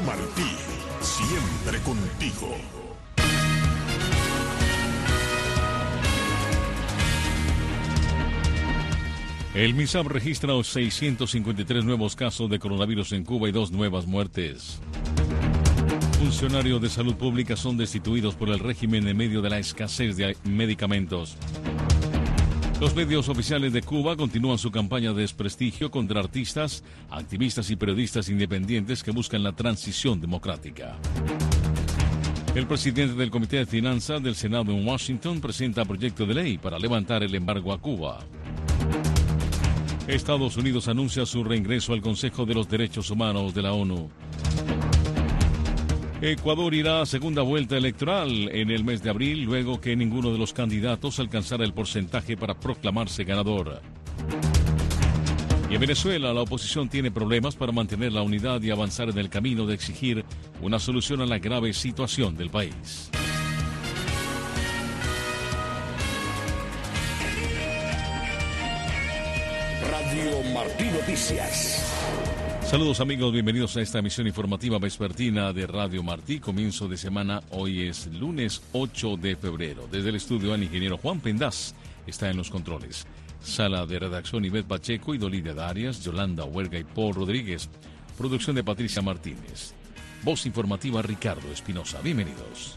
Martí, siempre contigo. El MINSAP registra 653 nuevos casos de coronavirus en Cuba y 2 nuevas muertes. Funcionarios de salud pública son destituidos por el régimen en medio de la escasez de medicamentos. Los medios oficiales de Cuba continúan su campaña de desprestigio contra artistas, activistas y periodistas independientes que buscan la transición democrática. El presidente del Comité de Finanzas del Senado en Washington presenta proyecto de ley para levantar el embargo a Cuba. Estados Unidos anuncia su reingreso al Consejo de los Derechos Humanos de la ONU. Ecuador irá a segunda vuelta electoral en el mes de abril, luego que ninguno de los candidatos alcanzara el porcentaje para proclamarse ganador. Y en Venezuela, la oposición tiene problemas para mantener la unidad y avanzar en el camino de exigir una solución a la grave situación del país. Radio Martí Noticias. Saludos amigos, bienvenidos a esta emisión informativa vespertina de Radio Martí. Comienzo de semana, hoy es lunes 8 de febrero. Desde el estudio, el ingeniero Juan Pendaz está en los controles. Sala de redacción, Ivette Pacheco y Dolida Darias, Yolanda Huerga y Paul Rodríguez. Producción de Patricia Martínez. Voz informativa, Ricardo Espinosa. Bienvenidos.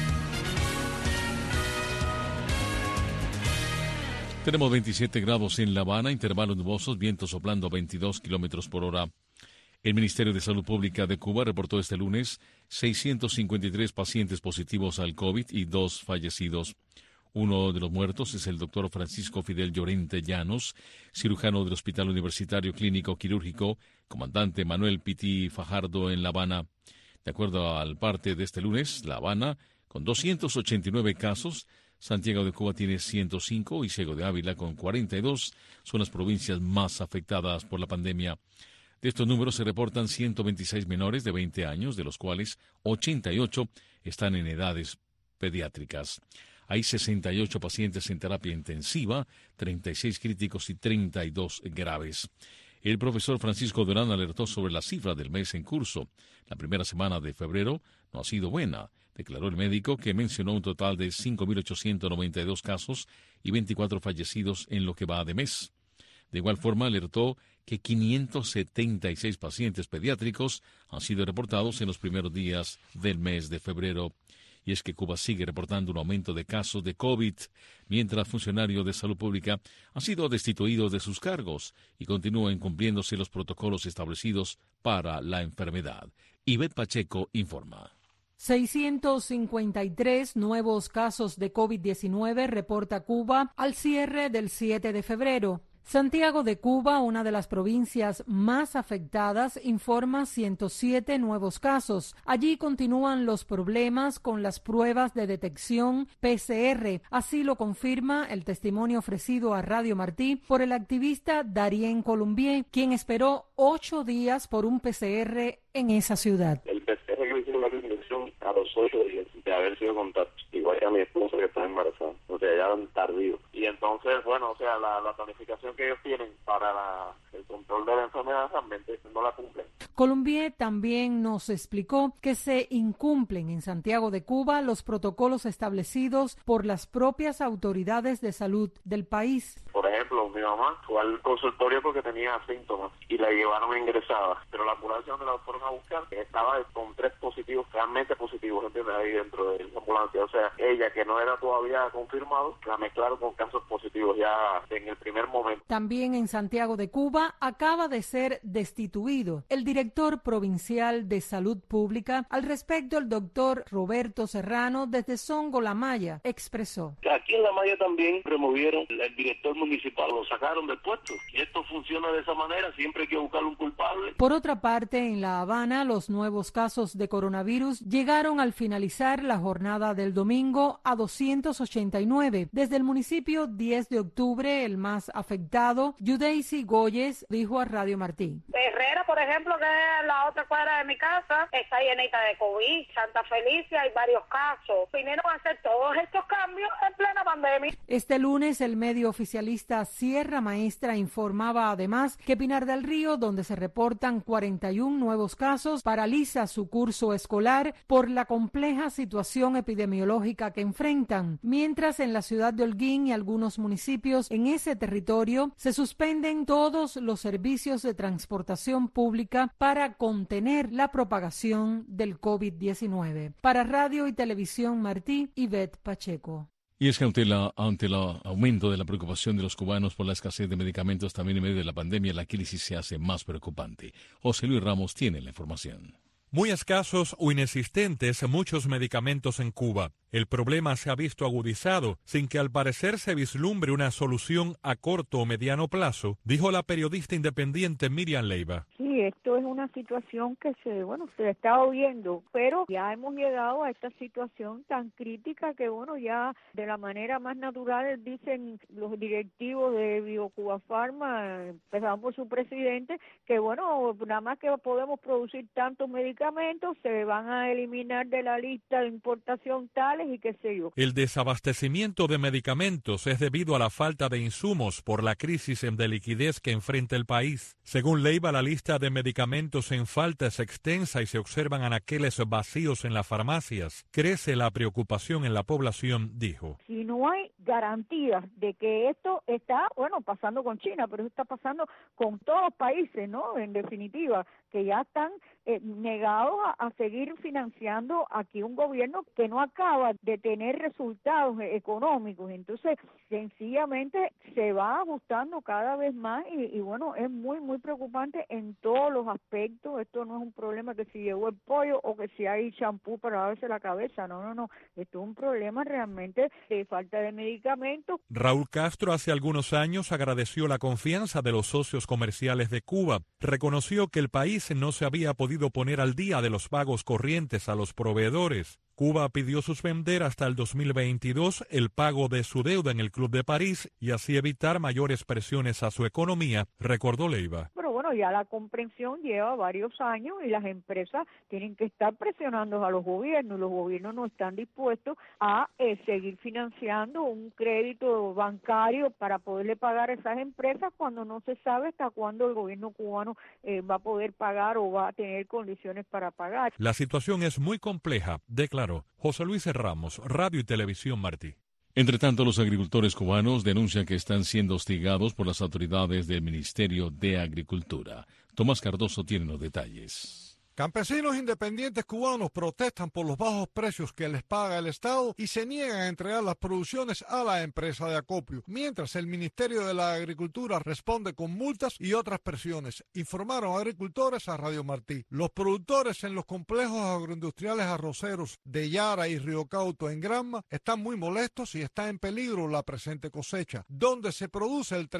Tenemos 27 grados en La Habana, intervalos nubosos, viento soplando a 22 kilómetros por hora. El Ministerio de Salud Pública de Cuba reportó este lunes 653 pacientes positivos al COVID y 2 fallecidos. Uno de los muertos es el doctor Francisco Fidel Llorente Llanos, cirujano del Hospital Universitario Clínico Quirúrgico, comandante Manuel Pití Fajardo en La Habana. De acuerdo al parte de este lunes, La Habana, con 289 casos, Santiago de Cuba tiene 105 y Ciego de Ávila, con 42, son las provincias más afectadas por la pandemia. De estos números se reportan 126 menores de 20 años, de los cuales 88 están en edades pediátricas. Hay 68 pacientes en terapia intensiva, 36 críticos y 32 graves. El profesor Francisco Durán alertó sobre la cifra del mes en curso. La primera semana de febrero no ha sido buena, declaró el médico, que mencionó un total de 5.892 casos y 24 fallecidos en lo que va de mes. De igual forma, alertó que 576 pacientes pediátricos han sido reportados en los primeros días del mes de febrero. Y es que Cuba sigue reportando un aumento de casos de COVID, mientras funcionarios de salud pública han sido destituidos de sus cargos y continúan incumpliéndose los protocolos establecidos para la enfermedad. Ivette Pacheco informa. 653 nuevos casos de COVID-19 reporta Cuba al cierre del 7 de febrero. Santiago de Cuba, una de las provincias más afectadas, informa 107 nuevos casos. Allí continúan los problemas con las pruebas de detección PCR. Así lo confirma el testimonio ofrecido a Radio Martí por el activista Darien Colombier, quien esperó 8 días por un PCR en esa ciudad. El PCR que me hicieron la detección a los 8 días de haber sido contacto. Igual que a mi esposa que está embarazada. O sea, ya tardío. Y entonces, bueno, o sea, la planificación que ellos tienen para el control de la enfermedad realmente no la cumplen. Colombier también nos explicó que se incumplen en Santiago de Cuba los protocolos establecidos por las propias autoridades de salud del país. Por ejemplo, mi mamá fue al consultorio porque tenía síntomas y la llevaron ingresada, pero la ambulancia donde la fueron a buscar estaba con 3 positivos, realmente positivos, ¿entiendes? Ahí dentro de la ambulancia. O sea, ella, que no era todavía confirmado, la mezclaron con casos positivos ya en el primer momento. También en Santiago de Cuba acaba de ser destituido el director provincial de Salud Pública. Al respecto, el doctor Roberto Serrano, desde Songo La Maya, expresó. Aquí en La Maya también removieron el director municipal, lo sacaron del puesto. Y esto funciona de esa manera, siempre hay que buscar un culpable. Por otra parte, en La Habana, los nuevos casos de coronavirus llegaron al finalizar la jornada del domingo a 289. Desde el municipio 10 de octubre, el más afectado, Yudeisi Goyes, dijo a Radio Martí. Herrera, por ejemplo, que es la otra cuadra de mi casa, está llenita de COVID. Santa Felicia hay varios casos. Vinieron a hacer todos estos cambios en plena pandemia. Este lunes, el medio oficialista provincia Sierra Maestra informaba además que Pinar del Río, donde se reportan 41 nuevos casos, paraliza su curso escolar por la compleja situación epidemiológica que enfrentan, mientras en la ciudad de Holguín y algunos municipios en ese territorio se suspenden todos los servicios de transportación pública para contener la propagación del COVID-19. Para Radio y Televisión Martí, Ivette Pacheco. Y es que ante el aumento de la preocupación de los cubanos por la escasez de medicamentos, también en medio de la pandemia, la crisis se hace más preocupante. José Luis Ramos tiene la información. Muy escasos o inexistentes muchos medicamentos en Cuba. El problema se ha visto agudizado sin que al parecer se vislumbre una solución a corto o mediano plazo, dijo la periodista independiente Miriam Leiva. Sí, esto es una situación que se está viendo, pero ya hemos llegado a esta situación tan crítica que ya de la manera más natural dicen los directivos de BioCuba Pharma, empezando por su presidente, que nada más que podemos producir tantos medicamentos, se van a eliminar de la lista de importación tales y qué sé yo. El desabastecimiento de medicamentos es debido a la falta de insumos por la crisis de liquidez que enfrenta el país. Según Leiva, la lista de medicamentos en falta es extensa y se observan anaqueles vacíos en las farmacias. Crece la preocupación en la población, dijo. Si no hay garantías de que esto está, pasando con China, pero está pasando con todos los países, ¿no? En definitiva, que ya están negados a seguir financiando aquí un gobierno que no acaba de tener resultados económicos. Entonces, sencillamente se va ajustando cada vez más y es muy, muy preocupante en todos los aspectos. Esto no es un problema que si llegó el pollo o que si hay champú para lavarse la cabeza. No. Esto es un problema realmente de falta de medicamentos. Raúl Castro hace algunos años agradeció la confianza de los socios comerciales de Cuba. Reconoció que el país no se había podido poner al día de los pagos corrientes a los proveedores. Cuba pidió suspender hasta el 2022 el pago de su deuda en el Club de París y así evitar mayores presiones a su economía, recordó Leiva. Pero ya la comprensión lleva varios años y las empresas tienen que estar presionando a los gobiernos y los gobiernos no están dispuestos a seguir financiando un crédito bancario para poderle pagar a esas empresas cuando no se sabe hasta cuándo el gobierno cubano va a poder pagar o va a tener condiciones para pagar. La situación es muy compleja, declaró José Luis Ramos, Radio y Televisión Martí. Entre tanto, los agricultores cubanos denuncian que están siendo hostigados por las autoridades del Ministerio de Agricultura. Tomás Cardoso tiene los detalles. Campesinos independientes cubanos protestan por los bajos precios que les paga el Estado y se niegan a entregar las producciones a la empresa de acopio, mientras el Ministerio de la Agricultura responde con multas y otras presiones, informaron agricultores a Radio Martí. Los productores en los complejos agroindustriales arroceros de Yara y Río Cauto en Granma están muy molestos y está en peligro la presente cosecha, donde se produce el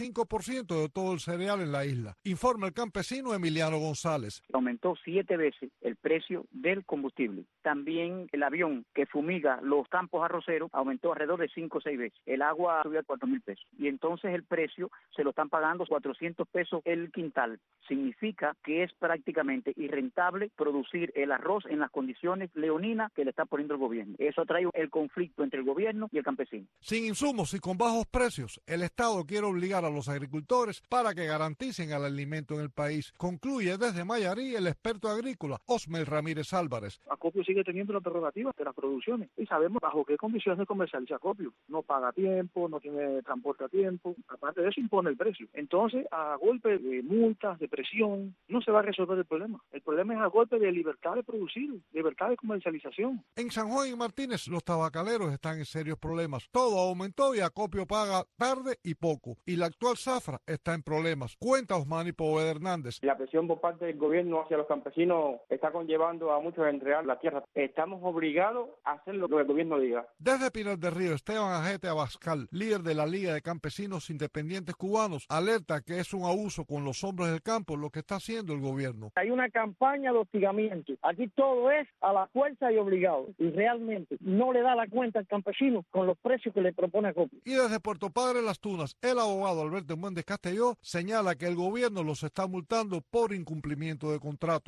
35% de todo el cereal en la isla, informa el campesino Emiliano González. Aumentó 7 veces el precio del combustible. También el avión que fumiga los campos arroceros aumentó alrededor de 5 o 6 veces. El agua subió a 4.000 pesos. Y entonces el precio se lo están pagando 400 pesos el quintal. Significa que es prácticamente irrentable producir el arroz en las condiciones leoninas que le está poniendo el gobierno. Eso trae el conflicto entre el gobierno y el campesino. Sin insumos y con bajos precios, el Estado quiere obligar a los agricultores para que garanticen el alimento en el país. Concluye desde Mayarí el experto agrícola Osmel Ramírez Álvarez. Acopio sigue teniendo la prerrogativa de las producciones y sabemos bajo qué condiciones comercializa Acopio. No paga a tiempo, no tiene transporte a tiempo, aparte de eso impone el precio. Entonces, a golpe de multas, de presión, no se va a resolver el problema. El problema es a golpe de libertad de producir, libertad de comercialización. En San Juan y Martínez los tabacaleros están en serios problemas. Todo aumentó y Acopio paga tarde y poco. Y la actual zafra está en problemas. Cuenta Osmani Poveda Hernández. La presión por parte del gobierno hacia los campesinos está conllevando a muchos a entregar la tierra. Estamos obligados a hacer lo que el gobierno diga. Desde Pinar del Río, Esteban Ajete Abascal, líder de la Liga de Campesinos Independientes Cubanos, alerta que es un abuso con los hombres del campo lo que está haciendo el gobierno. Hay una campaña de hostigamiento. Aquí todo es a la fuerza y obligado. Y realmente no le da la cuenta al campesino con los precios que le propone Acopio. Y desde Puerto Padre Las Tunas, el abogado Alberto Méndez Castelló señala que el gobierno los está multando por incumplimiento de contrato.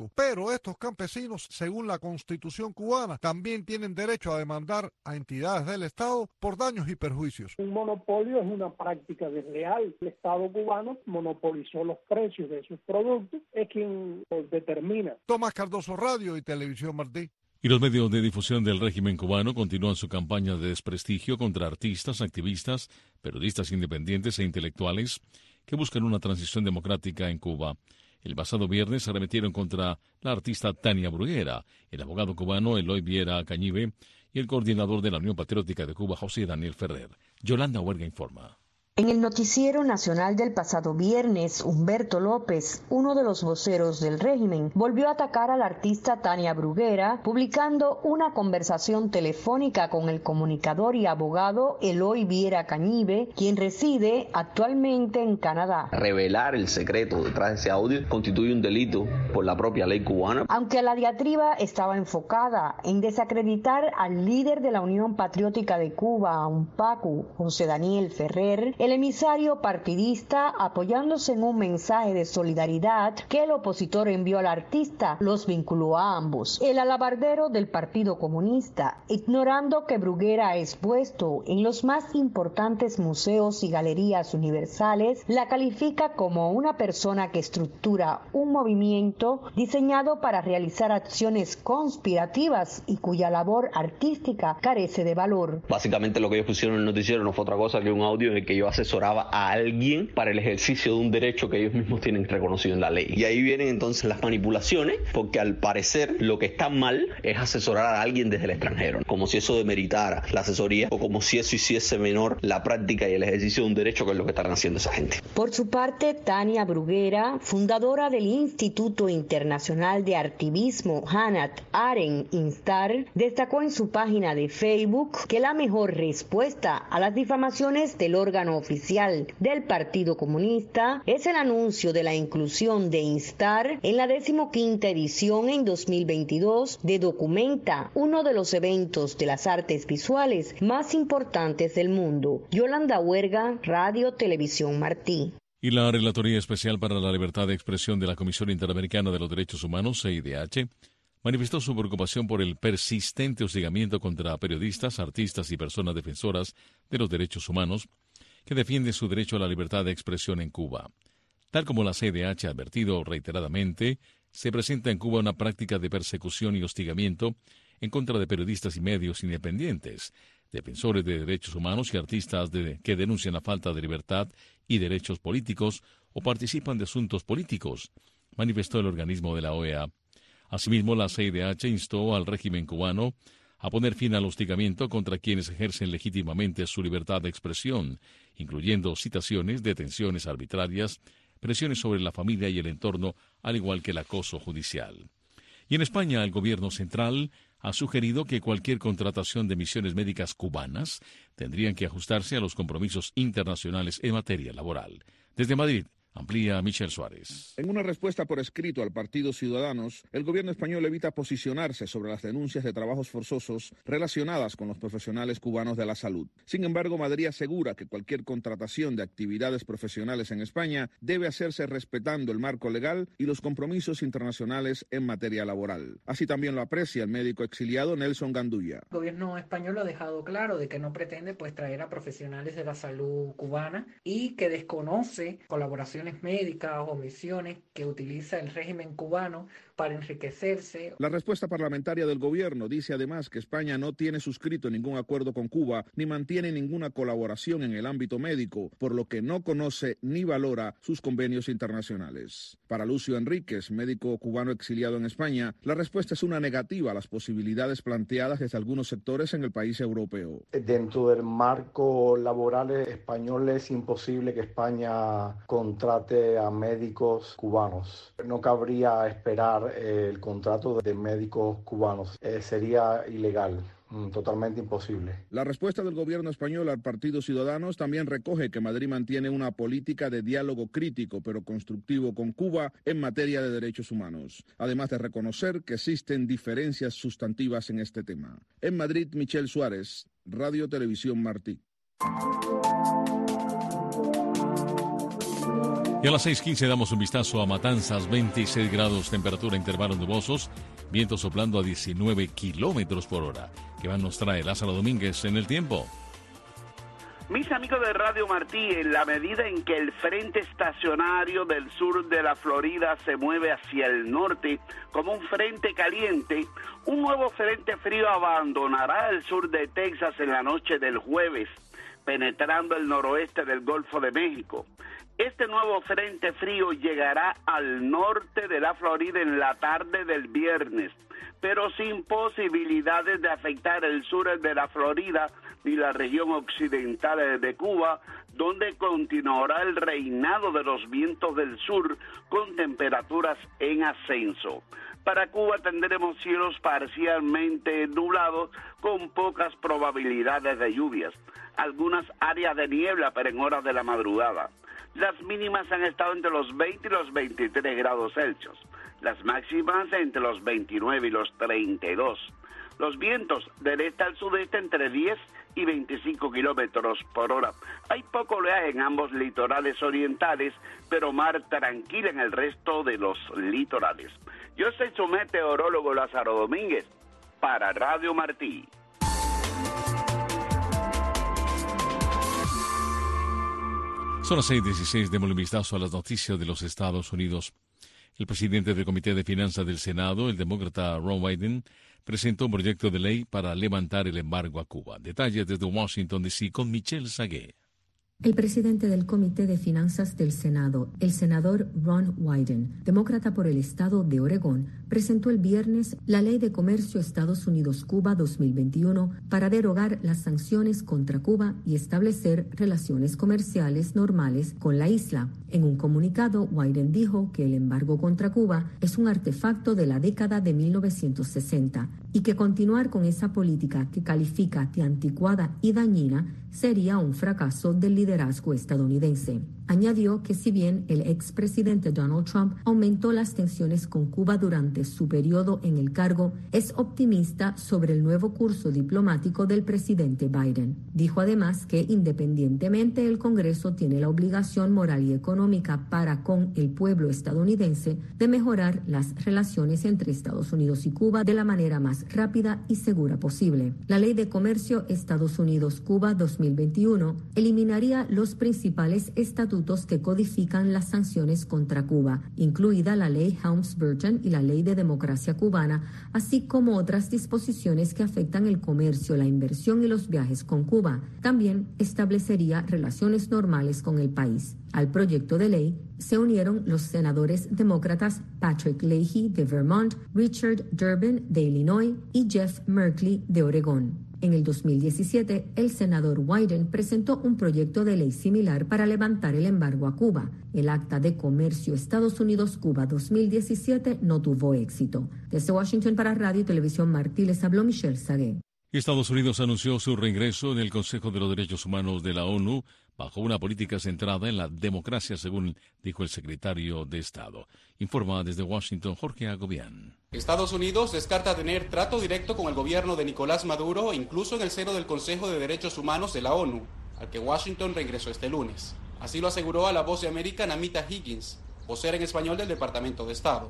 paro. Pero estos campesinos, según la Constitución cubana, también tienen derecho a demandar a entidades del Estado por daños y perjuicios. Un monopolio es una práctica desleal. El Estado cubano monopolizó los precios de sus productos, es quien los determina. Tomás Cardoso, Radio y Televisión Martí. Y los medios de difusión del régimen cubano continúan su campaña de desprestigio contra artistas, activistas, periodistas independientes e intelectuales que buscan una transición democrática en Cuba. El pasado viernes se arremetieron contra la artista Tania Bruguera, el abogado cubano Eloy Viera Cañive y el coordinador de la Unión Patriótica de Cuba, José Daniel Ferrer. Yolanda Huerga informa. En el noticiero nacional del pasado viernes, Humberto López, uno de los voceros del régimen, volvió a atacar a la artista Tania Bruguera, publicando una conversación telefónica con el comunicador y abogado Eloy Viera Cañive, quien reside actualmente en Canadá. Revelar el secreto detrás de ese audio constituye un delito por la propia ley cubana. Aunque la diatriba estaba enfocada en desacreditar al líder de la Unión Patriótica de Cuba, UNPACU, José Daniel Ferrer, el emisario partidista, apoyándose en un mensaje de solidaridad que el opositor envió al artista, los vinculó a ambos. El alabardero del Partido Comunista, ignorando que Bruguera ha expuesto en los más importantes museos y galerías universales, la califica como una persona que estructura un movimiento diseñado para realizar acciones conspirativas y cuya labor artística carece de valor. Básicamente lo que ellos pusieron en el noticiero no fue otra cosa que un audio en el que yo asesoraba a alguien para el ejercicio de un derecho que ellos mismos tienen reconocido en la ley. Y ahí vienen entonces las manipulaciones, porque al parecer lo que está mal es asesorar a alguien desde el extranjero, como si eso demeritara la asesoría o como si eso hiciese menor la práctica y el ejercicio de un derecho, que es lo que están haciendo esa gente. Por su parte, Tania Bruguera, fundadora del Instituto Internacional de Artivismo Hannah Arendt Instar, destacó en su página de Facebook que la mejor respuesta a las difamaciones del órgano oficial del Partido Comunista es el anuncio de la inclusión de Instar en la 15ª edición en 2022 de Documenta, uno de los eventos de las artes visuales más importantes del mundo. Yolanda Huerga, Radio Televisión Martí. Y la Relatoría Especial para la Libertad de Expresión de la Comisión Interamericana de los Derechos Humanos, CIDH, manifestó su preocupación por el persistente hostigamiento contra periodistas, artistas y personas defensoras de los derechos humanos que defienden su derecho a la libertad de expresión en Cuba. Tal como la CIDH ha advertido reiteradamente, se presenta en Cuba una práctica de persecución y hostigamiento en contra de periodistas y medios independientes, defensores de derechos humanos y artistas que denuncian la falta de libertad y derechos políticos o participan de asuntos políticos, manifestó el organismo de la OEA. Asimismo, la CIDH instó al régimen cubano a poner fin al hostigamiento contra quienes ejercen legítimamente su libertad de expresión, incluyendo citaciones, detenciones arbitrarias, presiones sobre la familia y el entorno, al igual que el acoso judicial. Y en España, el gobierno central ha sugerido que cualquier contratación de misiones médicas cubanas tendrían que ajustarse a los compromisos internacionales en materia laboral. Desde Madrid, amplía Michel Suárez. En una respuesta por escrito al Partido Ciudadanos, el gobierno español evita posicionarse sobre las denuncias de trabajos forzosos relacionadas con los profesionales cubanos de la salud. Sin embargo, Madrid asegura que cualquier contratación de actividades profesionales en España debe hacerse respetando el marco legal y los compromisos internacionales en materia laboral. Así también lo aprecia el médico exiliado Nelson Gandulla. El gobierno español ha dejado claro de que no pretende traer a profesionales de la salud cubana y que desconoce colaboraciones médicas o misiones que utiliza el régimen cubano para enriquecerse. La respuesta parlamentaria del gobierno dice además que España no tiene suscrito ningún acuerdo con Cuba ni mantiene ninguna colaboración en el ámbito médico, por lo que no conoce ni valora sus convenios internacionales. Para Lucio Enríquez, médico cubano exiliado en España, la respuesta es una negativa a las posibilidades planteadas desde algunos sectores en el país europeo. Dentro del marco laboral español es imposible que España contrate a médicos cubanos. No cabría esperar el contrato de médicos cubanos. Sería ilegal. Totalmente imposible. La respuesta del gobierno español al Partido Ciudadanos también recoge que Madrid mantiene una política de diálogo crítico pero constructivo con Cuba en materia de derechos humanos, además de reconocer que existen diferencias sustantivas en este tema. En Madrid, Michel Suárez, Radio Televisión Martí. Y a las 6:15 damos un vistazo a Matanzas, 26 grados, temperatura, intervalos nubosos, viento soplando a 19 kilómetros por hora. ¿Qué más nos trae Lázaro Domínguez en el tiempo? Mis amigos de Radio Martí, en la medida en que el frente estacionario del sur de la Florida se mueve hacia el norte como un frente caliente, un nuevo frente frío abandonará el sur de Texas en la noche del jueves, penetrando el noroeste del Golfo de México. Este nuevo frente frío llegará al norte de la Florida en la tarde del viernes, pero sin posibilidades de afectar el sur de la Florida ni la región occidental de Cuba, donde continuará el reinado de los vientos del sur con temperaturas en ascenso. Para Cuba tendremos cielos parcialmente nublados con pocas probabilidades de lluvias, algunas áreas de niebla pero en horas de la madrugada. Las mínimas han estado entre los 20 y los 23 grados Celsius, las máximas entre los 29 y los 32. Los vientos del este al sudeste entre 10 y 25 kilómetros por hora. Hay poco oleaje en ambos litorales orientales, pero mar tranquila en el resto de los litorales. Yo soy su meteorólogo Lázaro Domínguez, para Radio Martí. Son las 6:16, démosle un vistazo a las noticias de los Estados Unidos. El presidente del Comité de Finanzas del Senado, el demócrata Ron Wyden, presentó un proyecto de ley para levantar el embargo a Cuba. Detalles desde Washington, D.C. con Michelle Sagué. El presidente del Comité de Finanzas del Senado, el senador Ron Wyden, demócrata por el estado de Oregón, presentó el viernes la Ley de Comercio Estados Unidos-Cuba 2021 para derogar las sanciones contra Cuba y establecer relaciones comerciales normales con la isla. En un comunicado, Wyden dijo que el embargo contra Cuba es un artefacto de la década de 1960 y que continuar con esa política que califica de anticuada y dañina sería un fracaso del liderazgo estadounidense. Añadió que si bien el expresidente Donald Trump aumentó las tensiones con Cuba durante su periodo en el cargo, es optimista sobre el nuevo curso diplomático del presidente Biden. Dijo además que independientemente el Congreso tiene la obligación moral y económica para con el pueblo estadounidense de mejorar las relaciones entre Estados Unidos y Cuba de la manera más rápida y segura posible. La Ley de Comercio Estados Unidos-Cuba 2021 eliminaría los principales estatutos que codifican las sanciones contra Cuba, incluida la Ley Helms-Burton y la Ley de Democracia Cubana, así como otras disposiciones que afectan el comercio, la inversión y los viajes con Cuba. También establecería relaciones normales con el país. Al proyecto de ley se unieron los senadores demócratas Patrick Leahy de Vermont, Richard Durbin de Illinois y Jeff Merkley de Oregón. En el 2017, el senador Wyden presentó un proyecto de ley similar para levantar el embargo a Cuba. El Acta de Comercio Estados Unidos-Cuba 2017 no tuvo éxito. Desde Washington para Radio y Televisión Martí les habló Michelle Sagué. Estados Unidos anunció su reingreso en el Consejo de los Derechos Humanos de la ONU bajo una política centrada en la democracia, según dijo el secretario de Estado. Informa desde Washington Jorge Agobián. Estados Unidos descarta tener trato directo con el gobierno de Nicolás Maduro, incluso en el seno del Consejo de Derechos Humanos de la ONU, al que Washington reingresó este lunes. Así lo aseguró a La Voz de América Namita Higgins, vocera en español del Departamento de Estado.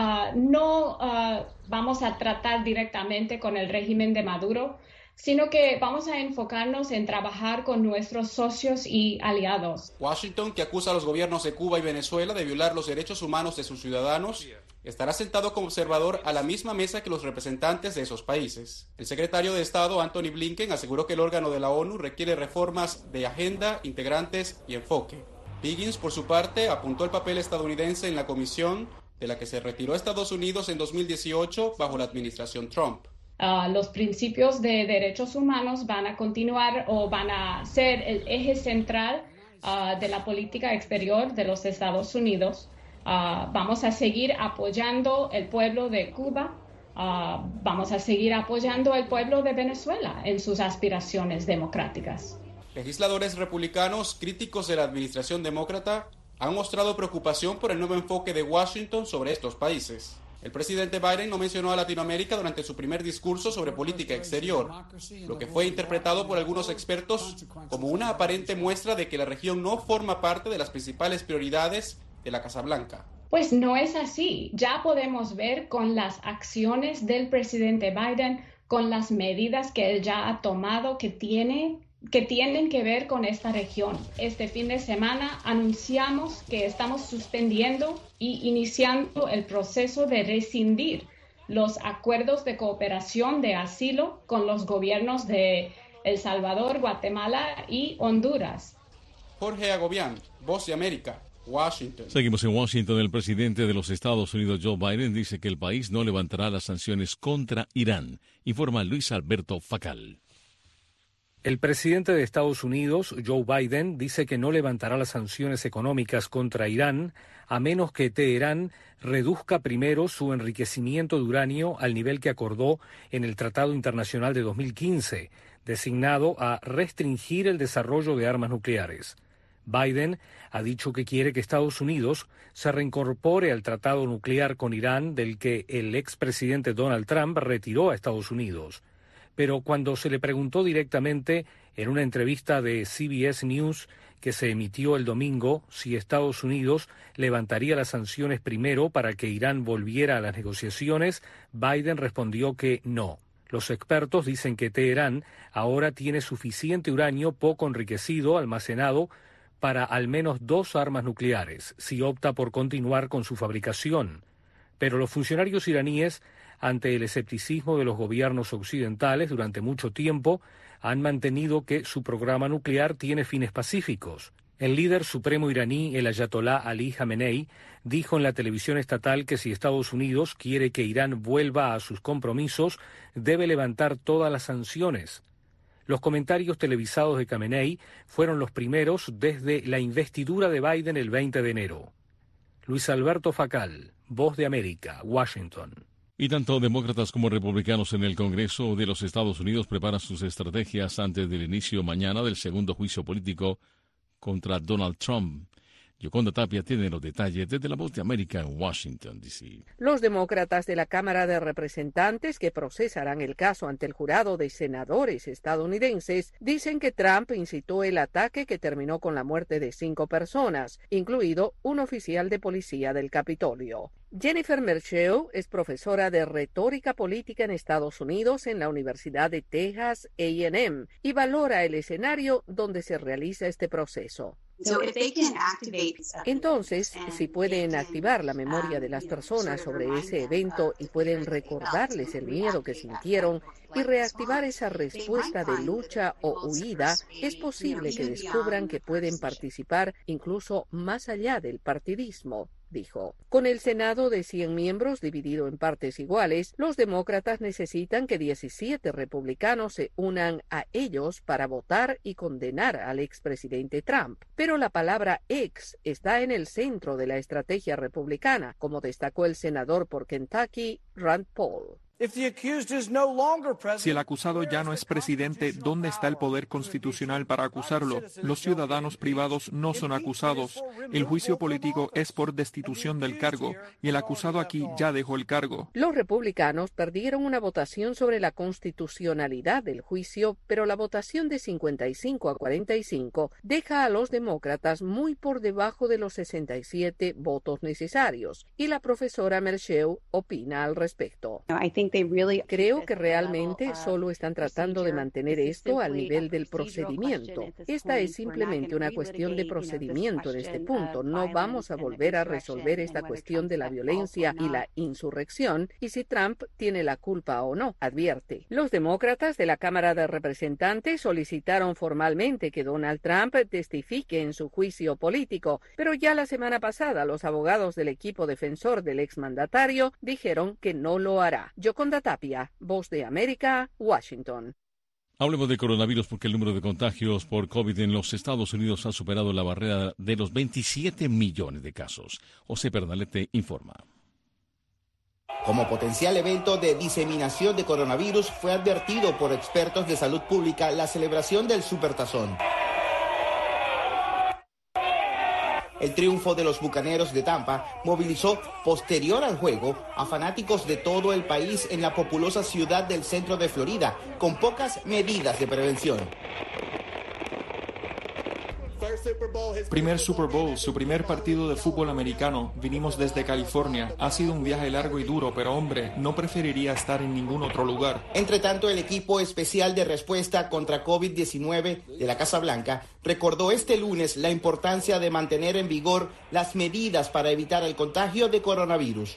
No vamos a tratar directamente con el régimen de Maduro, sino que vamos a enfocarnos en trabajar con nuestros socios y aliados. Washington, que acusa a los gobiernos de Cuba y Venezuela de violar los derechos humanos de sus ciudadanos, estará sentado como observador a la misma mesa que los representantes de esos países. El secretario de Estado, Anthony Blinken, aseguró que el órgano de la ONU requiere reformas de agenda, integrantes y enfoque. Higgins, por su parte, apuntó el papel estadounidense en la comisión de la que se retiró Estados Unidos en 2018 bajo la administración Trump. Los principios de derechos humanos van a continuar o van a ser el eje central de la política exterior de los Estados Unidos. Vamos a seguir apoyando el pueblo de Cuba, vamos a seguir apoyando al pueblo de Venezuela en sus aspiraciones democráticas. Legisladores republicanos críticos de la administración demócrata han mostrado preocupación por el nuevo enfoque de Washington sobre estos países. El presidente Biden no mencionó a Latinoamérica durante su primer discurso sobre política exterior, lo que fue interpretado por algunos expertos como una aparente muestra de que la región no forma parte de las principales prioridades de la Casa Blanca. Pues no es así. Ya podemos ver con las acciones del presidente Biden, con las medidas que él ya ha tomado que tienen que ver con esta región. Este fin de semana anunciamos que estamos suspendiendo y iniciando el proceso de rescindir los acuerdos de cooperación de asilo con los gobiernos de El Salvador, Guatemala y Honduras. Jorge Agobián, Voz de América, Washington. Seguimos en Washington. El presidente de los Estados Unidos, Joe Biden, dice que el país no levantará las sanciones contra Irán, informa Luis Alberto Facal. El presidente de Estados Unidos, Joe Biden, dice que no levantará las sanciones económicas contra Irán a menos que Teherán reduzca primero su enriquecimiento de uranio al nivel que acordó en el Tratado Internacional de 2015, designado a restringir el desarrollo de armas nucleares. Biden ha dicho que quiere que Estados Unidos se reincorpore al tratado nuclear con Irán del que el expresidente Donald Trump retiró a Estados Unidos. Pero cuando se le preguntó directamente en una entrevista de CBS News que se emitió el domingo si Estados Unidos levantaría las sanciones primero para que Irán volviera a las negociaciones, Biden respondió que no. Los expertos dicen que Teherán ahora tiene suficiente uranio poco enriquecido almacenado para al menos 2 armas nucleares, si opta por continuar con su fabricación. Pero los funcionarios iraníes, ante el escepticismo de los gobiernos occidentales durante mucho tiempo, han mantenido que su programa nuclear tiene fines pacíficos. El líder supremo iraní, el ayatolá Ali Khamenei, dijo en la televisión estatal que si Estados Unidos quiere que Irán vuelva a sus compromisos, debe levantar todas las sanciones. Los comentarios televisados de Khamenei fueron los primeros desde la investidura de Biden el 20 de enero. Luis Alberto Facal, Voz de América, Washington. Y tanto demócratas como republicanos en el Congreso de los Estados Unidos preparan sus estrategias antes del inicio mañana del segundo juicio político contra Donald Trump. Yoconda Tapia tiene los detalles desde la Voz de América en Washington, D.C. Los demócratas de la Cámara de Representantes que procesarán el caso ante el jurado de senadores estadounidenses dicen que Trump incitó el ataque que terminó con la muerte de 5 personas, incluido un oficial de policía del Capitolio. Jennifer Merschel es profesora de retórica política en Estados Unidos en la Universidad de Texas A&M y valora el escenario donde se realiza este proceso. Entonces, si pueden activar la memoria de las personas sobre ese evento y pueden recordarles el miedo que sintieron y reactivar esa respuesta de lucha o huida, es posible que descubran que pueden participar incluso más allá del partidismo, dijo. Con el Senado de 100 miembros dividido en partes iguales, los demócratas necesitan que 17 republicanos se unan a ellos para votar y condenar al expresidente Trump. Pero la palabra ex está en el centro de la estrategia republicana, como destacó el senador por Kentucky, Rand Paul. Si el acusado ya no es presidente, ¿dónde está el poder constitucional para acusarlo? Los ciudadanos privados no son acusados. El juicio político es por destitución del cargo, y el acusado aquí ya dejó el cargo. Los republicanos perdieron una votación sobre la constitucionalidad del juicio, pero la votación de 55 a 45 deja a los demócratas muy por debajo de los 67 votos necesarios, y la profesora Merschel opina al respecto. Creo que realmente solo están tratando de mantener esto al nivel del procedimiento. Esta es simplemente una cuestión de procedimiento en este punto. No vamos a volver a resolver esta cuestión de la violencia y la insurrección y si Trump tiene la culpa o no, advierte. Los demócratas de la Cámara de Representantes solicitaron formalmente que Donald Trump testifique en su juicio político, pero ya la semana pasada los abogados del equipo defensor del exmandatario dijeron que no lo hará. Yoconda Tapia, Voz de América, Washington. Hablemos de coronavirus porque el número de contagios por COVID en los Estados Unidos ha superado la barrera de los 27 millones de casos. José Pernalete informa. Como potencial evento de diseminación de coronavirus fue advertido por expertos de salud pública la celebración del Supertazón. El triunfo de los Bucaneros de Tampa movilizó, posterior al juego, a fanáticos de todo el país en la populosa ciudad del centro de Florida, con pocas medidas de prevención. Primer Super Bowl, su primer partido de fútbol americano. Vinimos desde California. Ha sido un viaje largo y duro, pero hombre, no preferiría estar en ningún otro lugar. Entre tanto, el equipo especial de respuesta contra COVID-19 de la Casa Blanca recordó este lunes la importancia de mantener en vigor las medidas para evitar el contagio de coronavirus.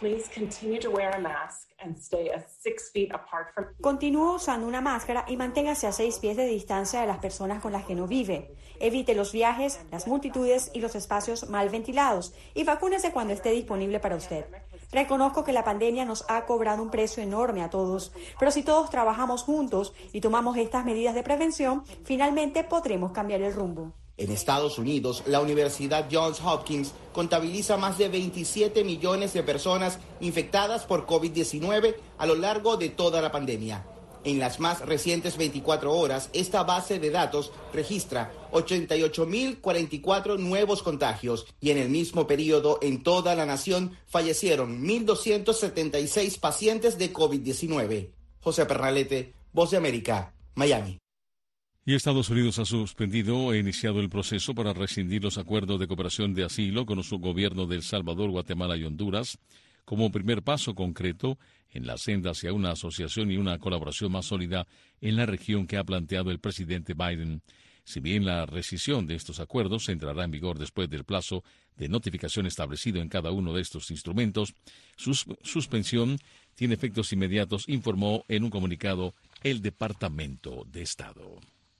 Continúe usando una máscara y manténgase a 6 pies de distancia de las personas con las que no vive. Evite los viajes, las multitudes y los espacios mal ventilados y vacúnese cuando esté disponible para usted. Reconozco que la pandemia nos ha cobrado un precio enorme a todos, pero si todos trabajamos juntos y tomamos estas medidas de prevención, finalmente podremos cambiar el rumbo. En Estados Unidos, la Universidad Johns Hopkins contabiliza más de 27 millones de personas infectadas por COVID-19 a lo largo de toda la pandemia. En las más recientes 24 horas, esta base de datos registra 88.044 nuevos contagios y en el mismo periodo en toda la nación fallecieron 1.276 pacientes de COVID-19. José Pernalete, Voz de América, Miami. Y Estados Unidos ha suspendido e iniciado el proceso para rescindir los acuerdos de cooperación de asilo con su gobierno de El Salvador, Guatemala y Honduras, como primer paso concreto en la senda hacia una asociación y una colaboración más sólida en la región que ha planteado el presidente Biden. Si bien la rescisión de estos acuerdos entrará en vigor después del plazo de notificación establecido en cada uno de estos instrumentos, su suspensión tiene efectos inmediatos, informó en un comunicado el Departamento de Estado.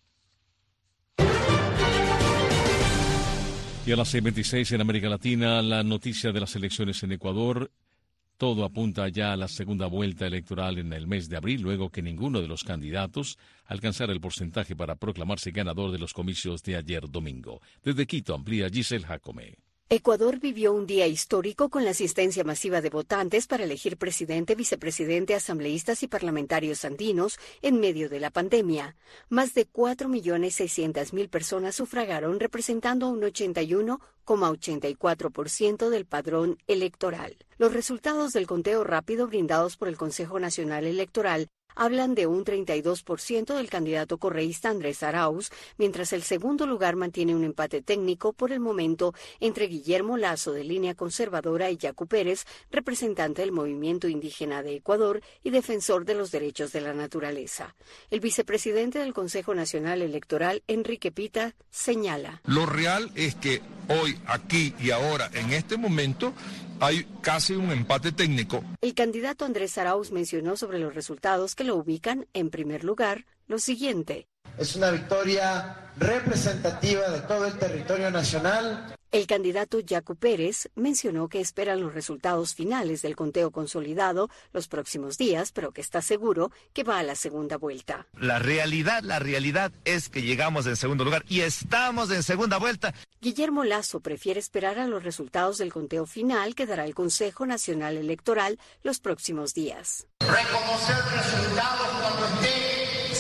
Y a las 6:26 en América Latina, la noticia de las elecciones en Ecuador. Todo apunta ya a la segunda vuelta electoral en el mes de abril, luego que ninguno de los candidatos alcanzara el porcentaje para proclamarse ganador de los comicios de ayer domingo. Desde Quito amplía Giselle Jacome. Ecuador vivió un día histórico con la asistencia masiva de votantes para elegir presidente, vicepresidente, asambleístas y parlamentarios andinos en medio de la pandemia. Más de 4.600.000 personas sufragaron, representando un 81,84% del padrón electoral. Los resultados del conteo rápido brindados por el Consejo Nacional Electoral hablan de un 32% del candidato correísta Andrés Arauz, mientras el segundo lugar mantiene un empate técnico por el momento entre Guillermo Lasso, de línea conservadora, y Yacu Pérez, representante del movimiento indígena de Ecuador y defensor de los derechos de la naturaleza. El vicepresidente del Consejo Nacional Electoral, Enrique Pita, señala: Lo real es que hoy, aquí y ahora, en este momento, hay casi un empate técnico. El candidato Andrés Arauz mencionó sobre los resultados que lo ubican en primer lugar lo siguiente: es una victoria representativa de todo el territorio nacional. El candidato Yacu Pérez mencionó que esperan los resultados finales del conteo consolidado los próximos días, pero que está seguro que va a la segunda vuelta. La realidad es que llegamos en segundo lugar y estamos en segunda vuelta. Guillermo Lasso prefiere esperar a los resultados del conteo final que dará el Consejo Nacional Electoral los próximos días. Reconocer resultados cuando esté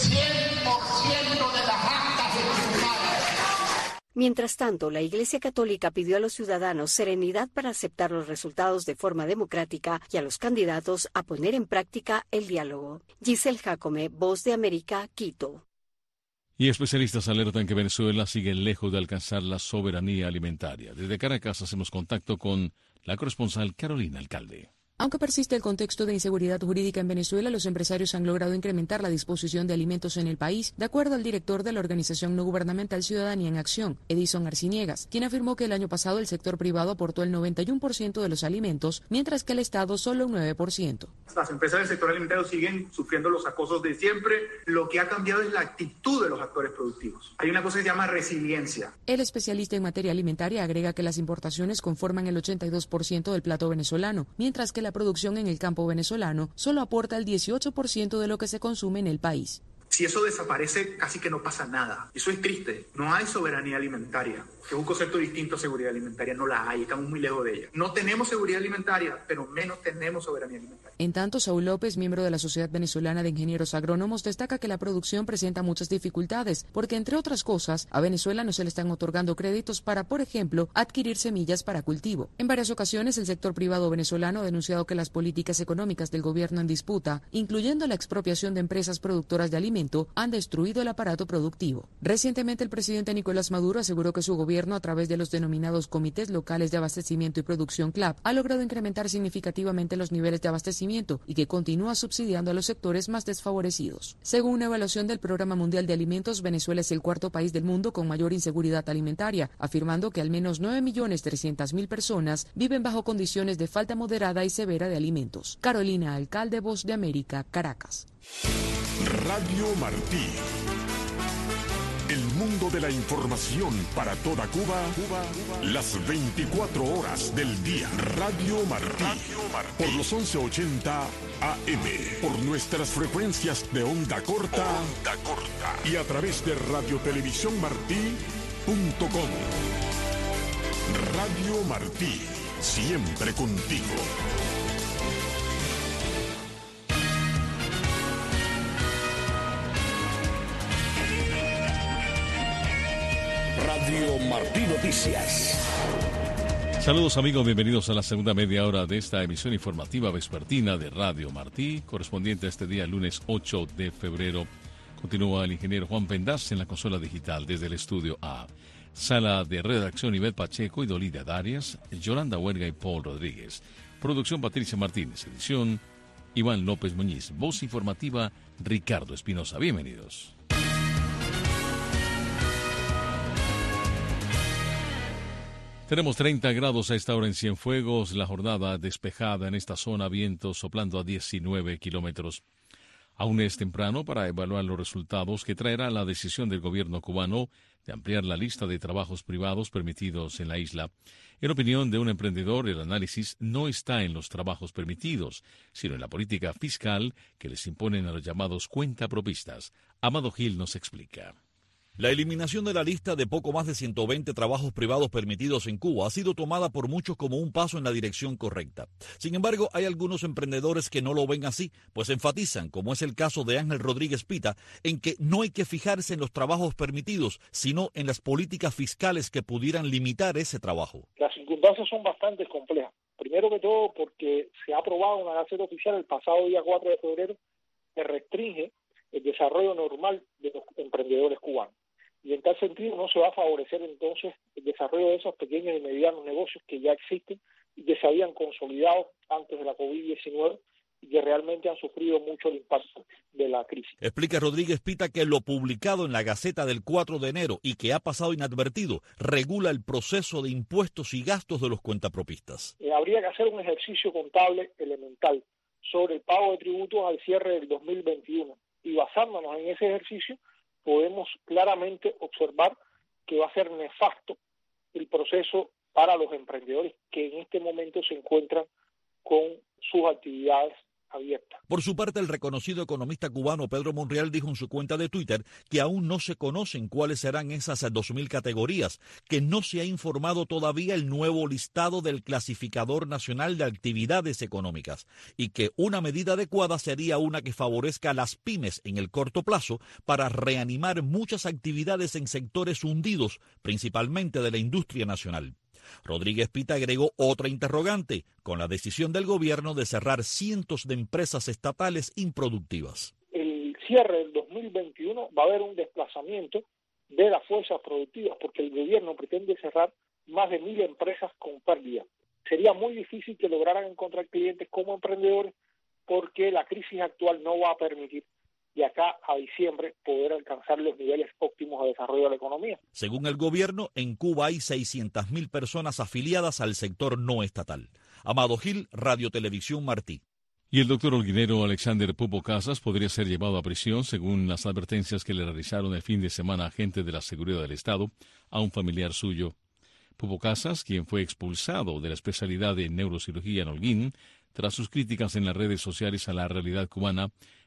100% de las actas firmadas. Mientras tanto, la Iglesia Católica pidió a los ciudadanos serenidad para aceptar los resultados de forma democrática y a los candidatos a poner en práctica el diálogo. Giselle Jacome, Voz de América, Quito. Y especialistas alertan que Venezuela sigue lejos de alcanzar la soberanía alimentaria. Desde Caracas hacemos contacto con la corresponsal Carolina Alcalde. Aunque persiste el contexto de inseguridad jurídica en Venezuela, los empresarios han logrado incrementar la disposición de alimentos en el país, de acuerdo al director de la organización no gubernamental Ciudadanía en Acción, Edison Arciniegas, quien afirmó que el año pasado el sector privado aportó el 91% de los alimentos, mientras que el Estado solo un 9%. Las empresas del sector alimentario siguen sufriendo los acosos de siempre. Lo que ha cambiado es la actitud de los actores productivos. Hay una cosa que se llama resiliencia. El especialista en materia alimentaria agrega que las importaciones conforman el 82% del plato venezolano, mientras que la producción en el campo venezolano solo aporta el 18% de lo que se consume en el país. Si eso desaparece, casi que no pasa nada. Eso es triste. No hay soberanía alimentaria, que es un concepto distinto a seguridad alimentaria. No la hay, estamos muy lejos de ella. No tenemos seguridad alimentaria, pero menos tenemos soberanía alimentaria. En tanto, Saúl López, miembro de la Sociedad Venezolana de Ingenieros Agrónomos, destaca que la producción presenta muchas dificultades, porque, entre otras cosas, a Venezuela no se le están otorgando créditos para, por ejemplo, adquirir semillas para cultivo. En varias ocasiones, el sector privado venezolano ha denunciado que las políticas económicas del gobierno en disputa, incluyendo la expropiación de empresas productoras de alimentos, han destruido el aparato productivo. Recientemente, el presidente Nicolás Maduro aseguró que su gobierno, a través de los denominados Comités Locales de Abastecimiento y Producción CLAP, ha logrado incrementar significativamente los niveles de abastecimiento y que continúa subsidiando a los sectores más desfavorecidos. Según una evaluación del Programa Mundial de Alimentos, Venezuela es el cuarto país del mundo con mayor inseguridad alimentaria, afirmando que al menos 9.300.000 personas viven bajo condiciones de falta moderada y severa de alimentos. Carolina Alcalde, Voz de América, Caracas. Radio Martí. El mundo de la información para toda Cuba, las 24 horas del día. Radio Martí. Por los 1180 AM. Por nuestras frecuencias de onda corta. Y a través de radiotelevisiónmartí.com. Radio Martí. Siempre contigo. Radio Martí Noticias. Saludos amigos, bienvenidos a la segunda media hora de esta emisión informativa vespertina de Radio Martí, correspondiente a este día, lunes 8 de febrero. Continúa el ingeniero Juan Pendaz en la consola digital desde el estudio A. Sala de redacción Ivette Pacheco y Dolida Darias, Yolanda Huerga y Paul Rodríguez. Producción Patricia Martínez, edición Iván López Muñiz, voz informativa Ricardo Espinosa. Bienvenidos. Tenemos 30 grados a esta hora en Cienfuegos, la jornada despejada en esta zona, vientos soplando a 19 kilómetros. Aún es temprano para evaluar los resultados que traerá la decisión del gobierno cubano de ampliar la lista de trabajos privados permitidos en la isla. En opinión de un emprendedor, el análisis no está en los trabajos permitidos, sino en la política fiscal que les imponen a los llamados cuentapropistas. Amado Gil nos explica. La eliminación de la lista de poco más de 120 trabajos privados permitidos en Cuba ha sido tomada por muchos como un paso en la dirección correcta. Sin embargo, hay algunos emprendedores que no lo ven así, pues enfatizan, como es el caso de Ángel Rodríguez Pita, en que no hay que fijarse en los trabajos permitidos, sino en las políticas fiscales que pudieran limitar ese trabajo. Las circunstancias son bastante complejas. Primero que todo porque se ha aprobado una gaceta oficial el pasado día 4 de febrero que restringe el desarrollo normal de los emprendedores cubanos. Y en tal sentido no se va a favorecer entonces el desarrollo de esos pequeños y medianos negocios que ya existen y que se habían consolidado antes de la COVID-19 y que realmente han sufrido mucho el impacto de la crisis. Explica Rodríguez Pita que lo publicado en la Gaceta del 4 de enero y que ha pasado inadvertido regula el proceso de impuestos y gastos de los cuentapropistas. Habría que hacer un ejercicio contable elemental sobre el pago de tributos al cierre del 2021 y basándonos en ese ejercicio podemos claramente observar que va a ser nefasto el proceso para los emprendedores que en este momento se encuentran con sus actividades abiertas. Por su parte, el reconocido economista cubano Pedro Monreal dijo en su cuenta de Twitter que aún no se conocen cuáles serán esas 2.000 categorías, que no se ha informado todavía el nuevo listado del Clasificador Nacional de Actividades Económicas y que una medida adecuada sería una que favorezca a las pymes en el corto plazo para reanimar muchas actividades en sectores hundidos, principalmente de la industria nacional. Rodríguez Pita agregó otra interrogante, con la decisión del gobierno de cerrar cientos de empresas estatales improductivas. El cierre del 2021 va a haber un desplazamiento de las fuerzas productivas porque el gobierno pretende cerrar más de 1.000 empresas con pérdida. Sería muy difícil que lograran encontrar clientes como emprendedores porque la crisis actual no va a permitir de acá a diciembre poder alcanzar los niveles óptimos de desarrollo de la economía. Según el gobierno, en Cuba hay 600.000 personas afiliadas al sector no estatal. Amado Gil, Radio Televisión Martí. Y el doctor holguinero Alexander Pupo Casas podría ser llevado a prisión según las advertencias que le realizaron el fin de semana agentes de la seguridad del Estado a un familiar suyo. Pupo Casas, quien fue expulsado de la especialidad de neurocirugía en Holguín, tras sus críticas en las redes sociales a la realidad cubana,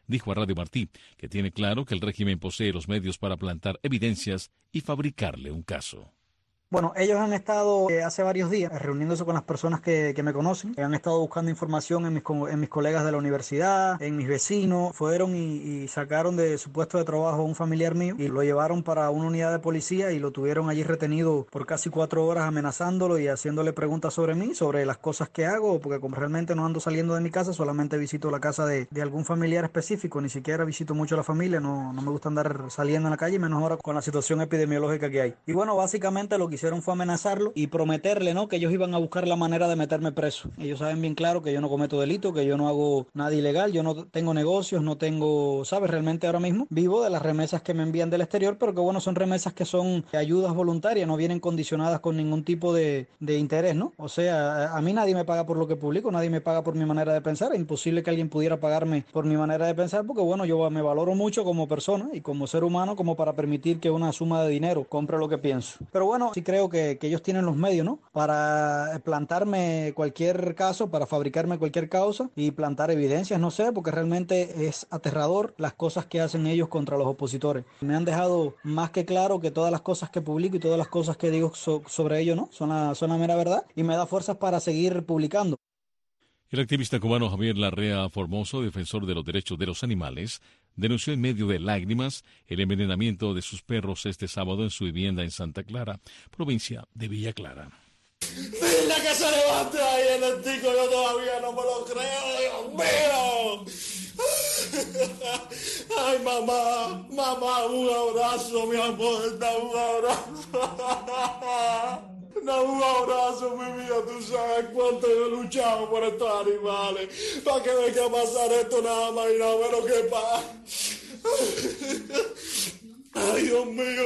dijo a Radio Martí que tiene claro que el régimen posee los medios para plantar evidencias y fabricarle un caso. Bueno, ellos han estado hace varios días reuniéndose con las personas que me conocen, han estado buscando información en mis colegas de la universidad, en mis vecinos, fueron y sacaron de su puesto de trabajo a un familiar mío y lo llevaron para una unidad de policía y lo tuvieron allí retenido por casi 4 horas amenazándolo y haciéndole preguntas sobre mí, sobre las cosas que hago, porque como realmente no ando saliendo de mi casa, solamente visito la casa de algún familiar específico, ni siquiera visito mucho a la familia, no me gusta andar saliendo en la calle, menos ahora con la situación epidemiológica que hay. Y bueno, básicamente lo que hicieron fue amenazarlo y prometerle, ¿no?, que ellos iban a buscar la manera de meterme preso. Ellos saben bien claro que yo no cometo delito, que yo no hago nada ilegal, yo no tengo negocios, no tengo, ¿sabes? Realmente ahora mismo vivo de las remesas que me envían del exterior, pero que bueno, son remesas que son ayudas voluntarias, no vienen condicionadas con ningún tipo de interés, ¿no? O sea, a mí nadie me paga por lo que publico, nadie me paga por mi manera de pensar, es imposible que alguien pudiera pagarme por mi manera de pensar, porque bueno, yo me valoro mucho como persona y como ser humano como para permitir que una suma de dinero compre lo que pienso. Pero bueno, sí creo que ellos tienen los medios, ¿no?, para plantarme cualquier caso, para fabricarme cualquier causa y plantar evidencias, no sé, porque realmente es aterrador las cosas que hacen ellos contra los opositores. Me han dejado más que claro que todas las cosas que publico y todas las cosas que digo sobre ellos, ¿no?, son la mera verdad y me da fuerzas para seguir publicando. El activista cubano Javier Larrea Formoso, defensor de los derechos de los animales, denunció en medio de lágrimas el envenenamiento de sus perros este sábado en su vivienda en Santa Clara, provincia de Villa Clara. Dile que se levante ahí en el tico, yo todavía no me lo creo, Dios mío. Ay, mamá, un abrazo, mi amor, da un abrazo. Da un abrazo, mi vida, tú sabes cuánto yo he luchado por estos animales, para que venga a pasar esto nada más y nada menos que Ay, Dios mío.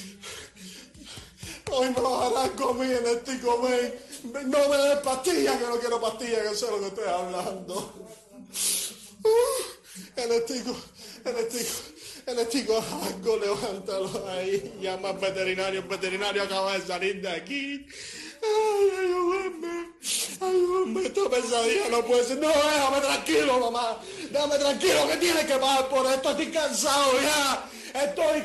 Hoy me bajarán conmigo en el tico, no me des pastillas, que no quiero pastillas, que sé lo que estoy hablando. El estico, algo, levántalo ahí, llama al veterinario, el veterinario acaba de salir de aquí. Ayúdame, esta pesadilla no puede ser. No, déjame tranquilo, mamá, déjame tranquilo, que tienes que pagar por esto, estoy cansado ya, estoy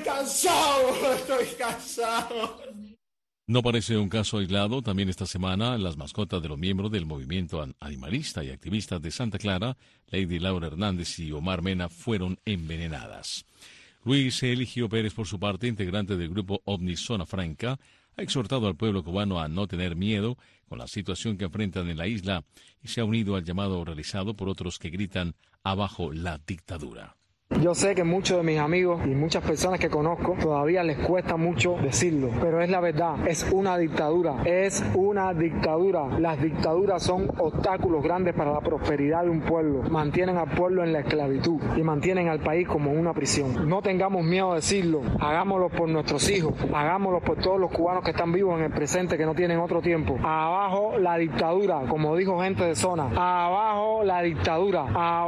cansado. No parece un caso aislado. También esta semana las mascotas de los miembros del movimiento animalista y activistas de Santa Clara, Lady Laura Hernández y Omar Mena, fueron envenenadas. Luis Eligio Pérez, por su parte, integrante del grupo OVNI Zona Franca, ha exhortado al pueblo cubano a no tener miedo con la situación que enfrentan en la isla y se ha unido al llamado realizado por otros que gritan abajo la dictadura. Yo sé que muchos de mis amigos y muchas personas que conozco todavía les cuesta mucho decirlo, pero es la verdad, es una dictadura. Las dictaduras son obstáculos grandes para la prosperidad de un pueblo, mantienen al pueblo en la esclavitud y mantienen al país como una prisión. No tengamos miedo a decirlo, hagámoslo por nuestros hijos, hagámoslo por todos los cubanos que están vivos en el presente, que no tienen otro tiempo. Abajo la dictadura, como dijo gente de zona, abajo la dictadura,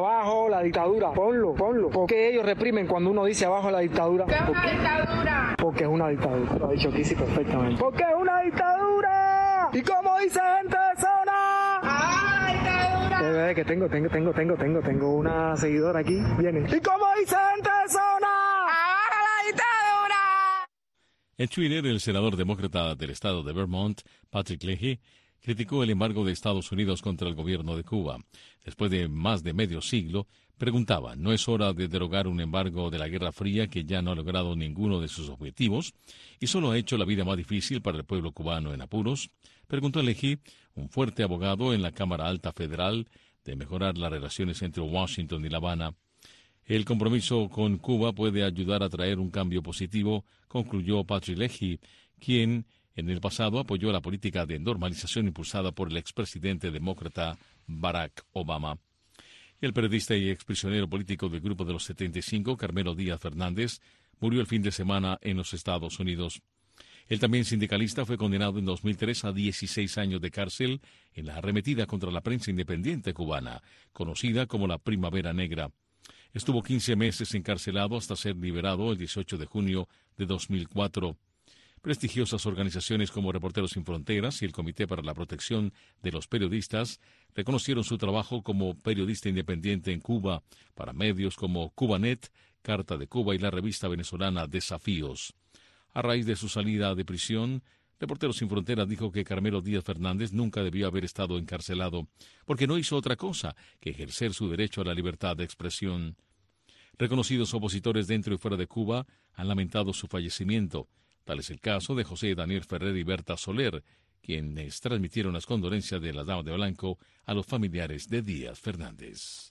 ponlo. ¿Por qué ellos reprimen cuando uno dice abajo la dictadura? ¿Qué es una dictadura? Porque es una dictadura. Lo ha dicho Kissy perfectamente. Porque es una dictadura. ¿Y como dice gente de zona? ¡Ah, la dictadura! Bebé, que tengo una seguidora aquí. Viene. ¿Y como dice gente de zona? ¡Ah, la dictadura! En Twitter, el senador demócrata del estado de Vermont, Patrick Leahy, criticó el embargo de Estados Unidos contra el gobierno de Cuba. Después de más de medio siglo, preguntaba, ¿no es hora de derogar un embargo de la Guerra Fría que ya no ha logrado ninguno de sus objetivos y solo ha hecho la vida más difícil para el pueblo cubano en apuros? Preguntó Leahy, un fuerte abogado en la Cámara Alta Federal, de mejorar las relaciones entre Washington y La Habana. El compromiso con Cuba puede ayudar a traer un cambio positivo, concluyó Patrick Leahy, quien en el pasado apoyó la política de normalización impulsada por el expresidente demócrata Barack Obama. El periodista y exprisionero político del Grupo de los 75, Carmelo Díaz Fernández, murió el fin de semana en los Estados Unidos. El también sindicalista fue condenado en 2003 a 16 años de cárcel en la arremetida contra la prensa independiente cubana, conocida como la Primavera Negra. Estuvo 15 meses encarcelado hasta ser liberado el 18 de junio de 2004. Prestigiosas organizaciones como Reporteros Sin Fronteras y el Comité para la Protección de los Periodistas reconocieron su trabajo como periodista independiente en Cuba para medios como Cubanet, Carta de Cuba y la revista venezolana Desafíos. A raíz de su salida de prisión, Reporteros Sin Fronteras dijo que Carmelo Díaz Fernández nunca debió haber estado encarcelado porque no hizo otra cosa que ejercer su derecho a la libertad de expresión. Reconocidos opositores dentro y fuera de Cuba han lamentado su fallecimiento. Tal es el caso de José Daniel Ferrer y Berta Soler, quienes transmitieron las condolencias de la Dama de Blanco a los familiares de Díaz Fernández.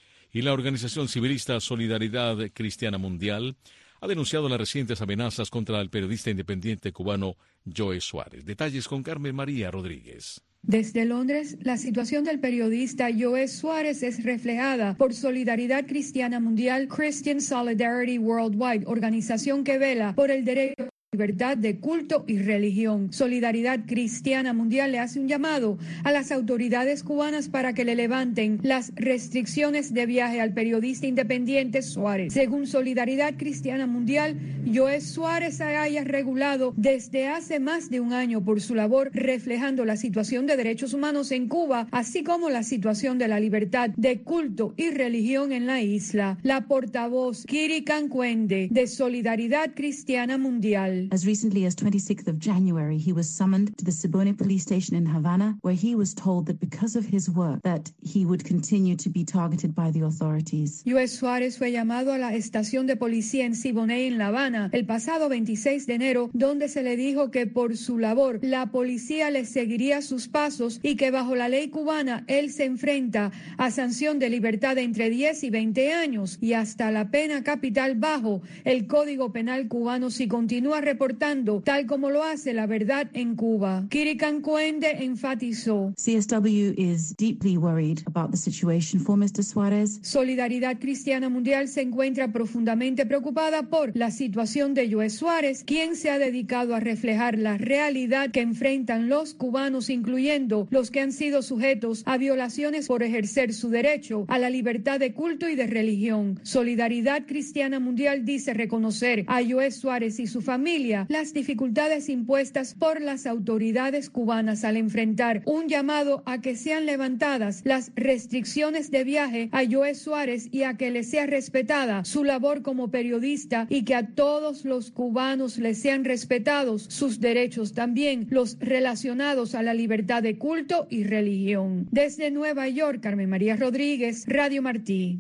Y la organización civilista Solidaridad Cristiana Mundial ha denunciado las recientes amenazas contra el periodista independiente cubano Joe Suárez. Detalles con Carmen María Rodríguez. Desde Londres, la situación del periodista Joe Suárez es reflejada por Solidaridad Cristiana Mundial, Christian Solidarity Worldwide, organización que vela por el derecho a la libertad de culto y religión. Solidaridad Cristiana Mundial le hace un llamado a las autoridades cubanas para que le levanten las restricciones de viaje al periodista independiente Suárez. Según Solidaridad Cristiana Mundial, Joe Suárez se haya regulado desde hace más de un año por su labor reflejando la situación de derechos humanos en Cuba, así como la situación de la libertad de culto y religión en la isla. La portavoz Kiri Cancuende de Solidaridad Cristiana Mundial. As recently as 26th of January, he was summoned to the Siboney police station in Havana, where he was told that because of his work, that he would continue to be targeted by the authorities. Joe Suárez fue llamado a la estación de policía en Siboney, en La Habana, el pasado 26 de enero, donde se le dijo que por su labor la policía le seguiría sus pasos y que bajo la ley cubana él se enfrenta a sanción de libertad de entre 10 y 20 años y hasta la pena capital bajo el Código Penal cubano si continúa reportando, tal como lo hace La Verdad en Cuba. Kiri Cancuende enfatizó: CSW is deeply worried about the situation for Mr. Suárez. Solidaridad Cristiana Mundial se encuentra profundamente preocupada por la situación de Joe Suárez, quien se ha dedicado a reflejar la realidad que enfrentan los cubanos, incluyendo los que han sido sujetos a violaciones por ejercer su derecho a la libertad de culto y de religión. Solidaridad Cristiana Mundial dice reconocer a Joe Suárez y su familia las dificultades impuestas por las autoridades cubanas al enfrentar un llamado a que sean levantadas las restricciones de viaje a Joe Suárez y a que le sea respetada su labor como periodista y que a todos los cubanos les sean respetados sus derechos, también los relacionados a la libertad de culto y religión. Desde Nueva York, Carmen María Rodríguez, Radio Martí.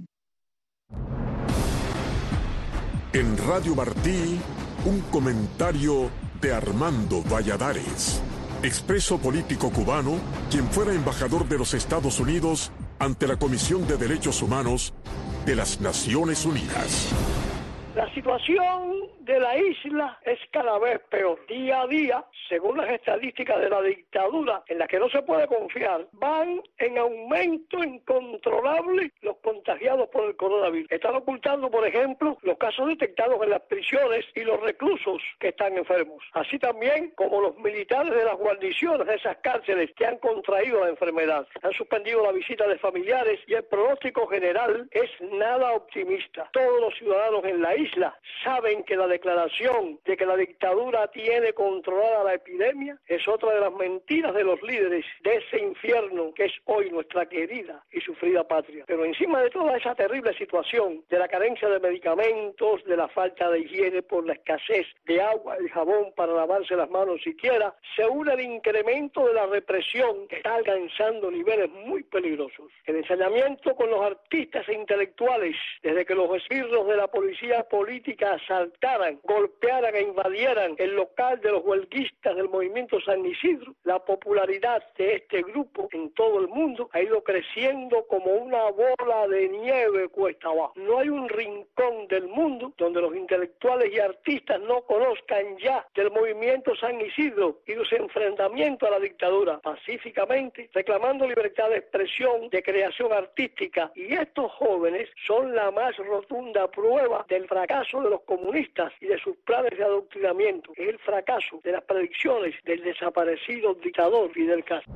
En Radio Martí, un comentario de Armando Valladares, expreso político cubano, quien fuera embajador de los Estados Unidos ante la Comisión de Derechos Humanos de las Naciones Unidas. La situación de la isla es cada vez peor. Día a día, según las estadísticas de la dictadura, en la que no se puede confiar, van en aumento incontrolable los contagiados por el coronavirus. Están ocultando, por ejemplo, los casos detectados en las prisiones y los reclusos que están enfermos. Así también como los militares de las guarniciones de esas cárceles que han contraído la enfermedad. Han suspendido la visita de familiares y el pronóstico general es nada optimista. Todos los ciudadanos en la isla saben que la declaración de que la dictadura tiene controlada la epidemia es otra de las mentiras de los líderes de ese infierno que es hoy nuestra querida y sufrida patria. Pero encima de toda esa terrible situación, de la carencia de medicamentos, de la falta de higiene por la escasez de agua y jabón para lavarse las manos siquiera, se une el incremento de la represión que está alcanzando niveles muy peligrosos. El ensañamiento con los artistas e intelectuales, desde que los esbirros de la policía política asaltaran, golpearan e invadieran el local de los huelguistas del movimiento San Isidro, la popularidad de este grupo en todo el mundo ha ido creciendo como una bola de nieve cuesta abajo. No hay un rincón del mundo donde los intelectuales y artistas no conozcan ya del movimiento San Isidro y de su enfrentamiento a la dictadura pacíficamente, reclamando libertad de expresión, de creación artística. Y estos jóvenes son la más rotunda prueba del fracaso de los comunistas y de sus planes de adoctrinamiento. Es el fracaso de las predicciones del desaparecido dictador Fidel Castro.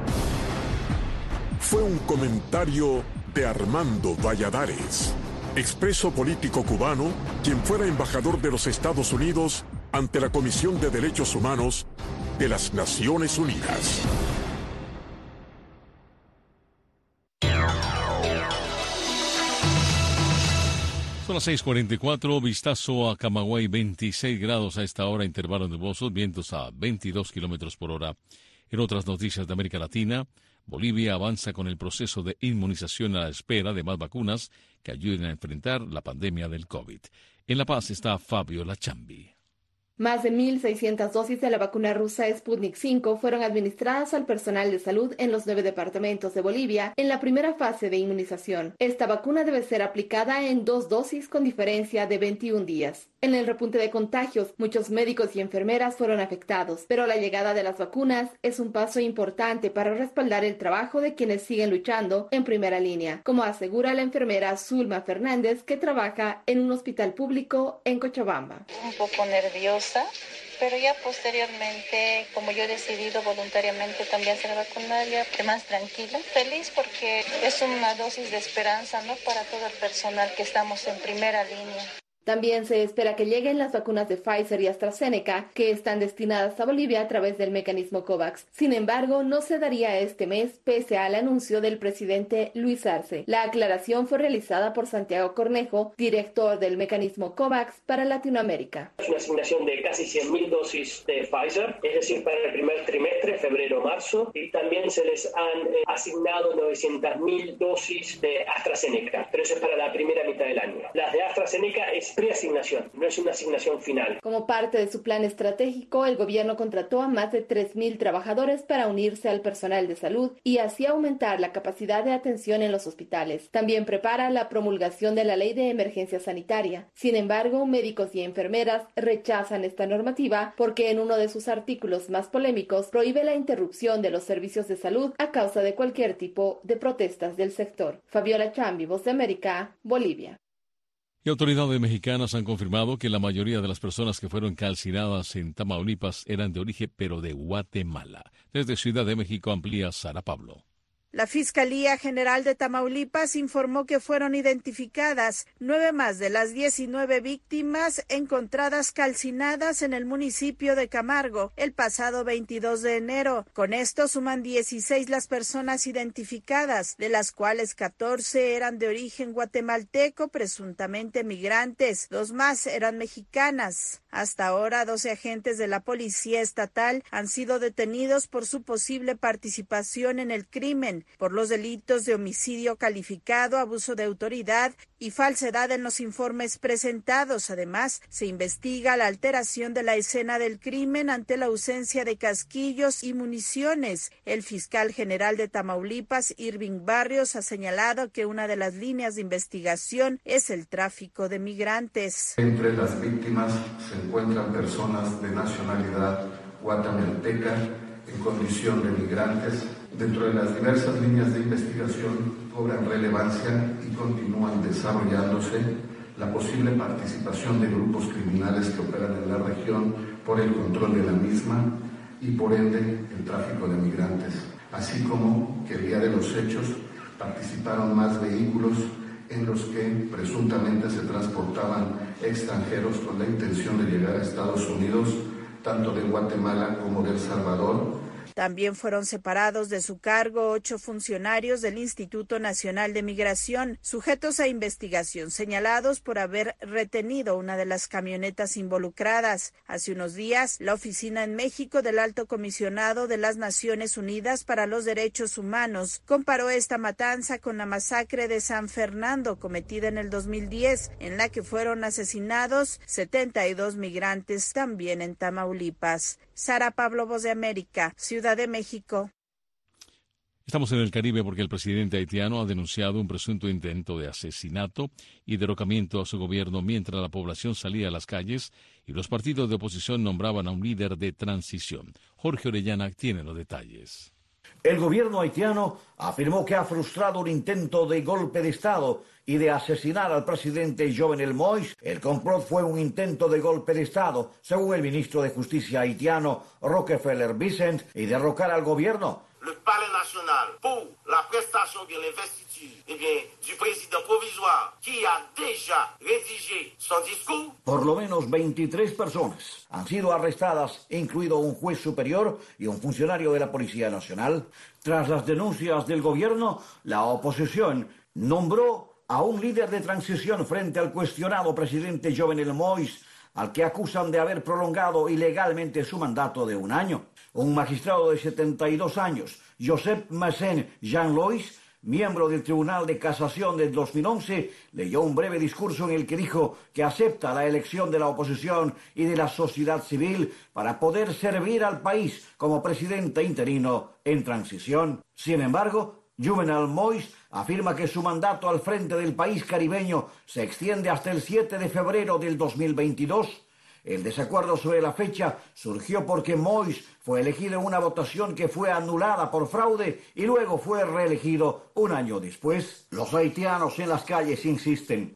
Fue un comentario de Armando Valladares, expreso político cubano, quien fuera embajador de los Estados Unidos ante la Comisión de Derechos Humanos de las Naciones Unidas. Son las 6:44, vistazo a Camagüey, 26 grados a esta hora, intervalos nubosos, vientos a 22 kilómetros por hora. En otras noticias de América Latina, Bolivia avanza con el proceso de inmunización a la espera de más vacunas que ayuden a enfrentar la pandemia del COVID. En La Paz está Fabio Lachambi. Más de 1.600 dosis de la vacuna rusa Sputnik V fueron administradas al personal de salud en los 9 departamentos de Bolivia en la primera fase de inmunización. Esta vacuna debe ser aplicada en 2 dosis con diferencia de 21 días. En el repunte de contagios, muchos médicos y enfermeras fueron afectados, pero la llegada de las vacunas es un paso importante para respaldar el trabajo de quienes siguen luchando en primera línea, como asegura la enfermera Zulma Fernández, que trabaja en un hospital público en Cochabamba. Un poco nerviosa, pero ya posteriormente, como yo he decidido voluntariamente también ser vacunada, más tranquila, feliz porque es una dosis de esperanza, ¿no?, para todo el personal que estamos en primera línea. También se espera que lleguen las vacunas de Pfizer y AstraZeneca, que están destinadas a Bolivia a través del mecanismo COVAX. Sin embargo, no se daría este mes, pese al anuncio del presidente Luis Arce. La aclaración fue realizada por Santiago Cornejo, director del mecanismo COVAX para Latinoamérica. Es una asignación de casi 100.000 dosis de Pfizer, es decir, para el primer trimestre, febrero-marzo, y también se les han asignado 900.000 dosis de AstraZeneca, pero eso es para la primera mitad del año. Las de AstraZeneca es preasignación, no es una asignación final. Como parte de su plan estratégico, el gobierno contrató a más de 3.000 trabajadores para unirse al personal de salud y así aumentar la capacidad de atención en los hospitales. También prepara la promulgación de la ley de emergencia sanitaria. Sin embargo, médicos y enfermeras rechazan esta normativa porque en uno de sus artículos más polémicos prohíbe la interrupción de los servicios de salud a causa de cualquier tipo de protestas del sector. Fabiola Chambi, Voz de América, Bolivia. Y autoridades mexicanas han confirmado que la mayoría de las personas que fueron calcinadas en Tamaulipas eran de origen, pero de Guatemala. Desde Ciudad de México amplía Sara Pablo. La Fiscalía General de Tamaulipas informó que fueron identificadas 9 más de las 19 víctimas encontradas calcinadas en el municipio de Camargo el pasado 22 de enero. Con esto suman 16 las personas identificadas, de las cuales 14 eran de origen guatemalteco, presuntamente migrantes. 2 más eran mexicanas. Hasta ahora, 12 agentes de la Policía Estatal han sido detenidos por su posible participación en el crimen, por los delitos de homicidio calificado, abuso de autoridad y falsedad en los informes presentados. Además, se investiga la alteración de la escena del crimen ante la ausencia de casquillos y municiones. El fiscal general de Tamaulipas, Irving Barrios, ha señalado que una de las líneas de investigación es el tráfico de migrantes. Entre las víctimas se encuentran personas de nacionalidad guatemalteca en condición de migrantes. Dentro de las diversas líneas de investigación cobran relevancia y continúan desarrollándose la posible participación de grupos criminales que operan en la región por el control de la misma y por ende el tráfico de migrantes, así como que el día de los hechos participaron más vehículos en los que presuntamente se transportaban extranjeros con la intención de llegar a Estados Unidos, tanto de Guatemala como de El Salvador. También fueron separados de su cargo 8 funcionarios del Instituto Nacional de Migración, sujetos a investigación, señalados por haber retenido una de las camionetas involucradas. Hace unos días, la oficina en México del Alto Comisionado de las Naciones Unidas para los Derechos Humanos comparó esta matanza con la masacre de San Fernando, cometida en el 2010, en la que fueron asesinados 72 migrantes, también en Tamaulipas. Sara Pablo, Voz de América, Ciudad de México. Estamos en el Caribe porque el presidente haitiano ha denunciado un presunto intento de asesinato y derrocamiento a su gobierno mientras la población salía a las calles y los partidos de oposición nombraban a un líder de transición. Jorge Orellana tiene los detalles. El gobierno haitiano afirmó que ha frustrado un intento de golpe de Estado y de asesinar al presidente Jovenel Moïse. El complot fue un intento de golpe de Estado, según el ministro de Justicia haitiano Rockefeller Vicent, y derrocar al gobierno. Le Palais National pour la prestation de l'investiture Por lo menos 23 personas han sido arrestadas, incluido un juez superior y un funcionario de la Policía Nacional. Tras las denuncias del gobierno, la oposición nombró a un líder de transición frente al cuestionado presidente Jovenel Moïse, al que acusan de haber prolongado ilegalmente su mandato de 1 año. Un magistrado de 72 años, Joseph Massen Jean-Lois, miembro del Tribunal de Casación del 2011, leyó un breve discurso en el que dijo que acepta la elección de la oposición y de la sociedad civil para poder servir al país como presidente interino en transición. Sin embargo, Jovenel Moïse afirma que su mandato al frente del país caribeño se extiende hasta el 7 de febrero del 2022. El desacuerdo sobre la fecha surgió porque Moïse fue elegido en una votación que fue anulada por fraude y luego fue reelegido 1 año después. Los haitianos en las calles insisten.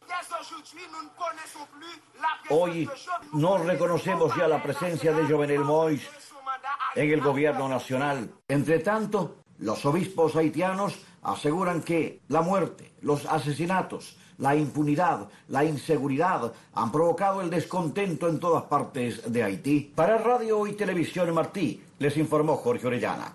Hoy no reconocemos ya la presencia de Jovenel Moïse en el gobierno nacional. Entre tanto, los obispos haitianos aseguran que la muerte, los asesinatos, la impunidad, la inseguridad han provocado el descontento en todas partes de Haití. Para Radio y Televisión Martí, les informó Jorge Orellana.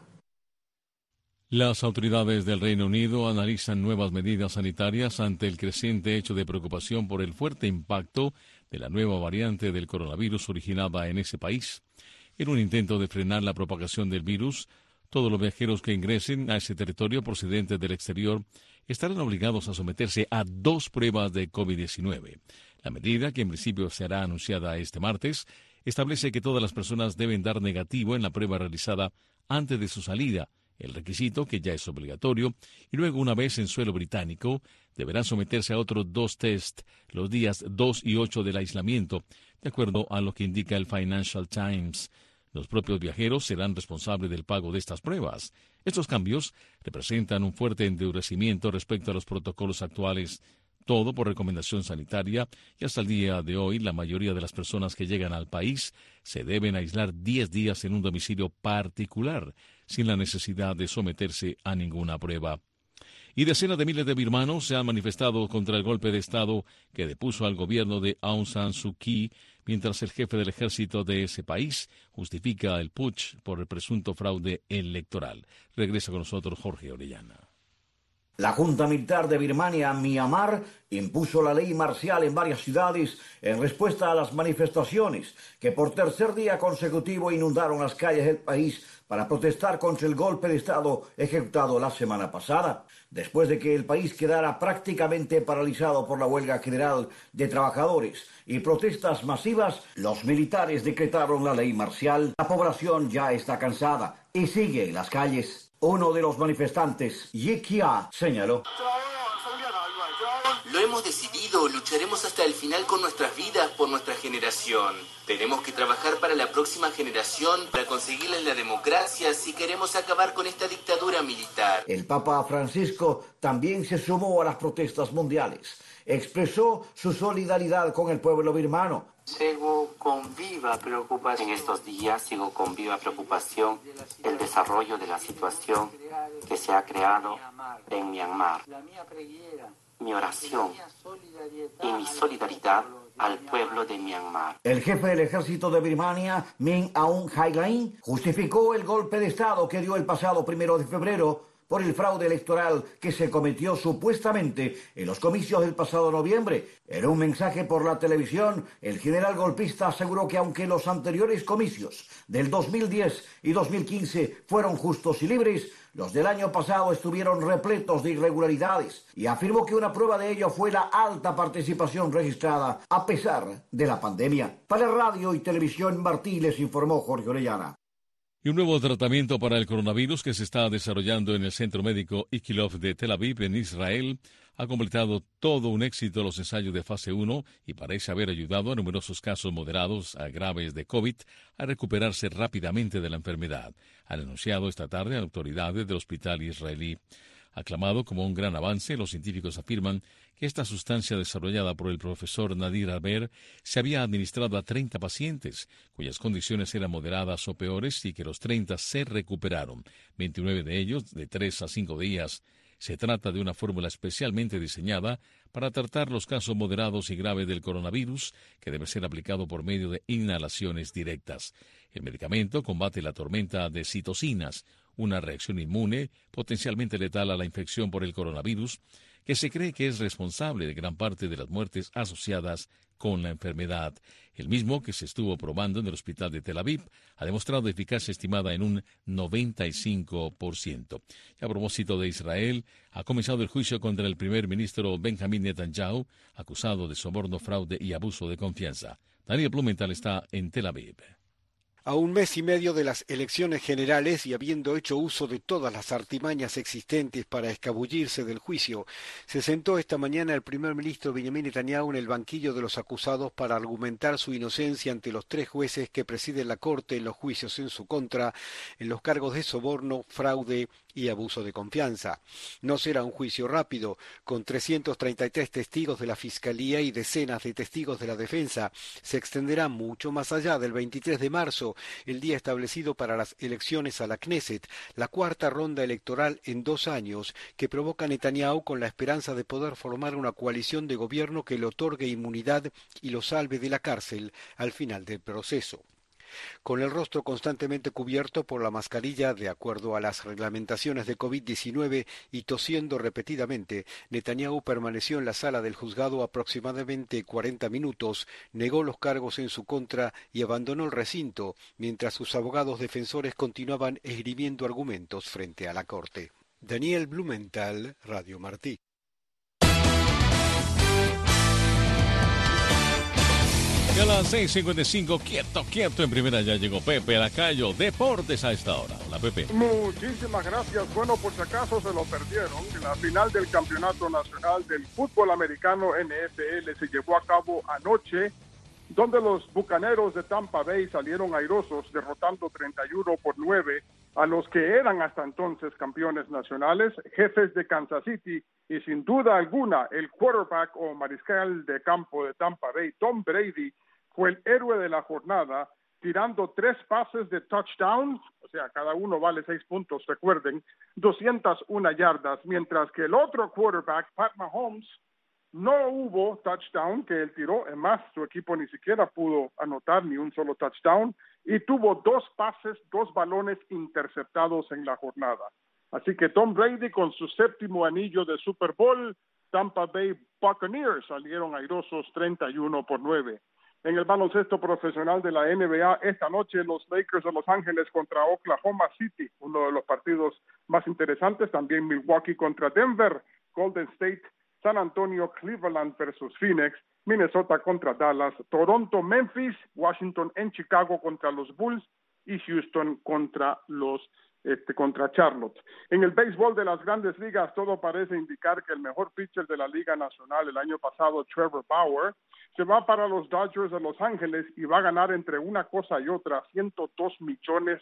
Las autoridades del Reino Unido analizan nuevas medidas sanitarias ante el creciente hecho de preocupación por el fuerte impacto de la nueva variante del coronavirus originada en ese país. En un intento de frenar la propagación del virus, todos los viajeros que ingresen a ese territorio procedentes del exterior estarán obligados a someterse a 2 pruebas de COVID-19. La medida, que en principio será anunciada este martes, establece que todas las personas deben dar negativo en la prueba realizada antes de su salida, el requisito que ya es obligatorio, y luego, una vez en suelo británico, deberán someterse a otros 2 test los días 2 y 8 del aislamiento, de acuerdo a lo que indica el Financial Times. Los propios viajeros serán responsables del pago de estas pruebas. Estos cambios representan un fuerte endurecimiento respecto a los protocolos actuales, todo por recomendación sanitaria, y hasta el día de hoy la mayoría de las personas que llegan al país se deben aislar 10 días en un domicilio particular, sin la necesidad de someterse a ninguna prueba. Y decenas de miles de birmanos se han manifestado contra el golpe de Estado que depuso al gobierno de Aung San Suu Kyi, mientras el jefe del ejército de ese país justifica el putsch por el presunto fraude electoral. Regresa con nosotros Jorge Orellana. La Junta Militar de Birmania, Myanmar, impuso la ley marcial en varias ciudades en respuesta a las manifestaciones que por tercer día consecutivo inundaron las calles del país para protestar contra el golpe de Estado ejecutado la semana pasada. Después de que el país quedara prácticamente paralizado por la huelga general de trabajadores y protestas masivas, los militares decretaron la ley marcial. La población ya está cansada y sigue en las calles. Uno de los manifestantes, Yi Kia, señaló: Lo hemos decidido, lucharemos hasta el final con nuestras vidas por nuestra generación. Tenemos que trabajar para la próxima generación, para conseguirles la democracia si queremos acabar con esta dictadura militar. El Papa Francisco también se sumó a las protestas mundiales. Expresó su solidaridad con el pueblo birmano. Sigo con viva preocupación. En estos días sigo con viva preocupación el desarrollo de la situación que se ha creado en Myanmar. Mi oración y mi solidaridad al pueblo de Myanmar. El jefe del ejército de Birmania, Min Aung Hlaing, justificó el golpe de Estado que dio el pasado 1 de febrero por el fraude electoral que se cometió supuestamente en los comicios del pasado noviembre. En un mensaje por la televisión, el general golpista aseguró que aunque los anteriores comicios del 2010 y 2015 fueron justos y libres, los del año pasado estuvieron repletos de irregularidades y afirmó que una prueba de ello fue la alta participación registrada a pesar de la pandemia. Para Radio y Televisión Martí les informó Jorge Orellana. Y un nuevo tratamiento para el coronavirus que se está desarrollando en el Centro Médico Ichilov de Tel Aviv, en Israel, ha completado todo un éxito los ensayos de fase 1 y parece haber ayudado a numerosos casos moderados a graves de COVID a recuperarse rápidamente de la enfermedad, han anunciado esta tarde autoridades del hospital israelí. Aclamado como un gran avance, los científicos afirman que esta sustancia desarrollada por el profesor Nadir Alber se había administrado a 30 pacientes, cuyas condiciones eran moderadas o peores, y que los 30 se recuperaron, 29 de ellos de 3 a 5 días. Se trata de una fórmula especialmente diseñada para tratar los casos moderados y graves del coronavirus, que debe ser aplicado por medio de inhalaciones directas. El medicamento combate la tormenta de citocinas, una reacción inmune potencialmente letal a la infección por el coronavirus, que se cree que es responsable de gran parte de las muertes asociadas con la enfermedad. El mismo que se estuvo probando en el hospital de Tel Aviv ha demostrado eficacia estimada en un 95%. Y a propósito de Israel, ha comenzado el juicio contra el primer ministro Benjamin Netanyahu, acusado de soborno, fraude y abuso de confianza. Daniel Blumenthal está en Tel Aviv. A un mes y medio de las elecciones generales y habiendo hecho uso de todas las artimañas existentes para escabullirse del juicio, se sentó esta mañana el primer ministro Benjamin Netanyahu en el banquillo de los acusados para argumentar su inocencia ante los 3 jueces que presiden la corte en los juicios en su contra, en los cargos de soborno, fraude y abuso de confianza. No será un juicio rápido, con 333 testigos de la Fiscalía y decenas de testigos de la defensa. Se extenderá mucho más allá del 23 de marzo, el día establecido para las elecciones a la Knesset, la 4ª ronda electoral en 2 años, que provoca Netanyahu con la esperanza de poder formar una coalición de gobierno que le otorgue inmunidad y lo salve de la cárcel al final del proceso. Con el rostro constantemente cubierto por la mascarilla de acuerdo a las reglamentaciones de COVID-19 y tosiendo repetidamente, Netanyahu permaneció en la sala del juzgado aproximadamente 40 minutos, negó los cargos en su contra y abandonó el recinto, mientras sus abogados defensores continuaban esgrimiendo argumentos frente a la corte. Daniel Blumenthal, Radio Martí. Y a las 6:55, quieto, en primera ya llegó Pepe Lacayo, Deportes a esta hora. Hola, Pepe. Muchísimas gracias. Bueno, por si acaso se lo perdieron, en la final del Campeonato Nacional del Fútbol Americano NFL se llevó a cabo anoche, donde los Bucaneros de Tampa Bay salieron airosos, derrotando 31-9 a los que eran hasta entonces campeones nacionales, Jefes de Kansas City, y sin duda alguna el quarterback o mariscal de campo de Tampa Bay, Tom Brady, fue el héroe de la jornada, tirando 3 pases de touchdown, o sea, cada uno vale 6 puntos, recuerden, 201 yardas, mientras que el otro quarterback, Pat Mahomes, no hubo touchdown que él tiró, es más, su equipo ni siquiera pudo anotar ni un solo touchdown, y tuvo 2 pases, 2 balones interceptados en la jornada. Así que Tom Brady con su 7º anillo de Super Bowl, Tampa Bay Buccaneers salieron airosos 31-9. En el baloncesto profesional de la NBA, esta noche los Lakers de Los Ángeles contra Oklahoma City, uno de los partidos más interesantes, también Milwaukee contra Denver, Golden State, San Antonio, Cleveland versus Phoenix, Minnesota contra Dallas, Toronto, Memphis, Washington en Chicago contra los Bulls y Houston contra Charlotte. En el béisbol de las Grandes Ligas todo parece indicar que el mejor pitcher de la Liga Nacional el año pasado, Trevor Bauer, se va para los Dodgers de Los Ángeles y va a ganar entre una cosa y otra $102 millones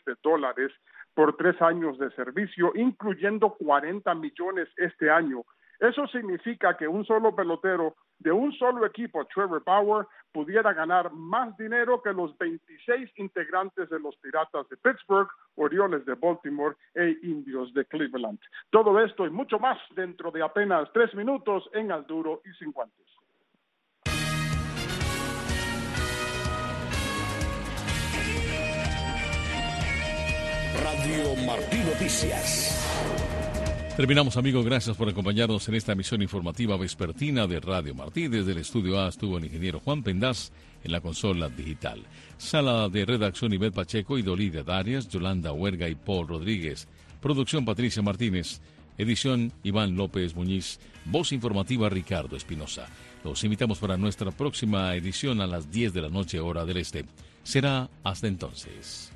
por 3 años de servicio, incluyendo 40 millones este año. Eso significa que un solo pelotero de un solo equipo, Trevor Bauer, pudiera ganar más dinero que los 26 integrantes de los Piratas de Pittsburgh, Orioles de Baltimore e Indios de Cleveland. Todo esto y mucho más dentro de apenas 3 minutos en Al Duro y Sin Guantes. Radio Martí Noticias. Terminamos, amigos. Gracias por acompañarnos en esta emisión informativa vespertina de Radio Martí. Desde el estudio A estuvo el ingeniero Juan Pendaz en la consola digital. Sala de redacción Ivette Pacheco y Dolida Darias, Yolanda Huerga y Paul Rodríguez. Producción Patricia Martínez. Edición Iván López Muñiz. Voz informativa Ricardo Espinosa. Los invitamos para nuestra próxima edición a las 10 de la noche, hora del este. Será hasta entonces.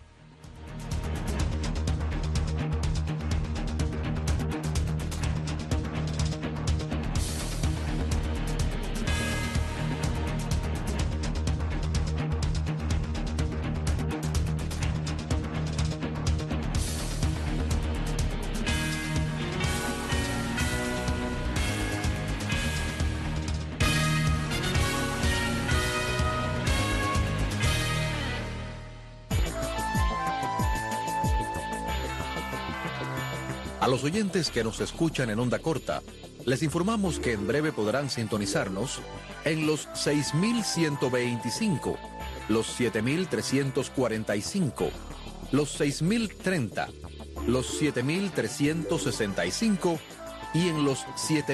A los oyentes que nos escuchan en onda corta, les informamos que en breve podrán sintonizarnos en los 6.125, los 7.345, los 6.030, los 7.365 y en los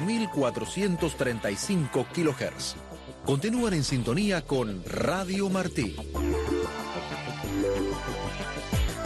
7.435 kHz. Continúan en sintonía con Radio Martí.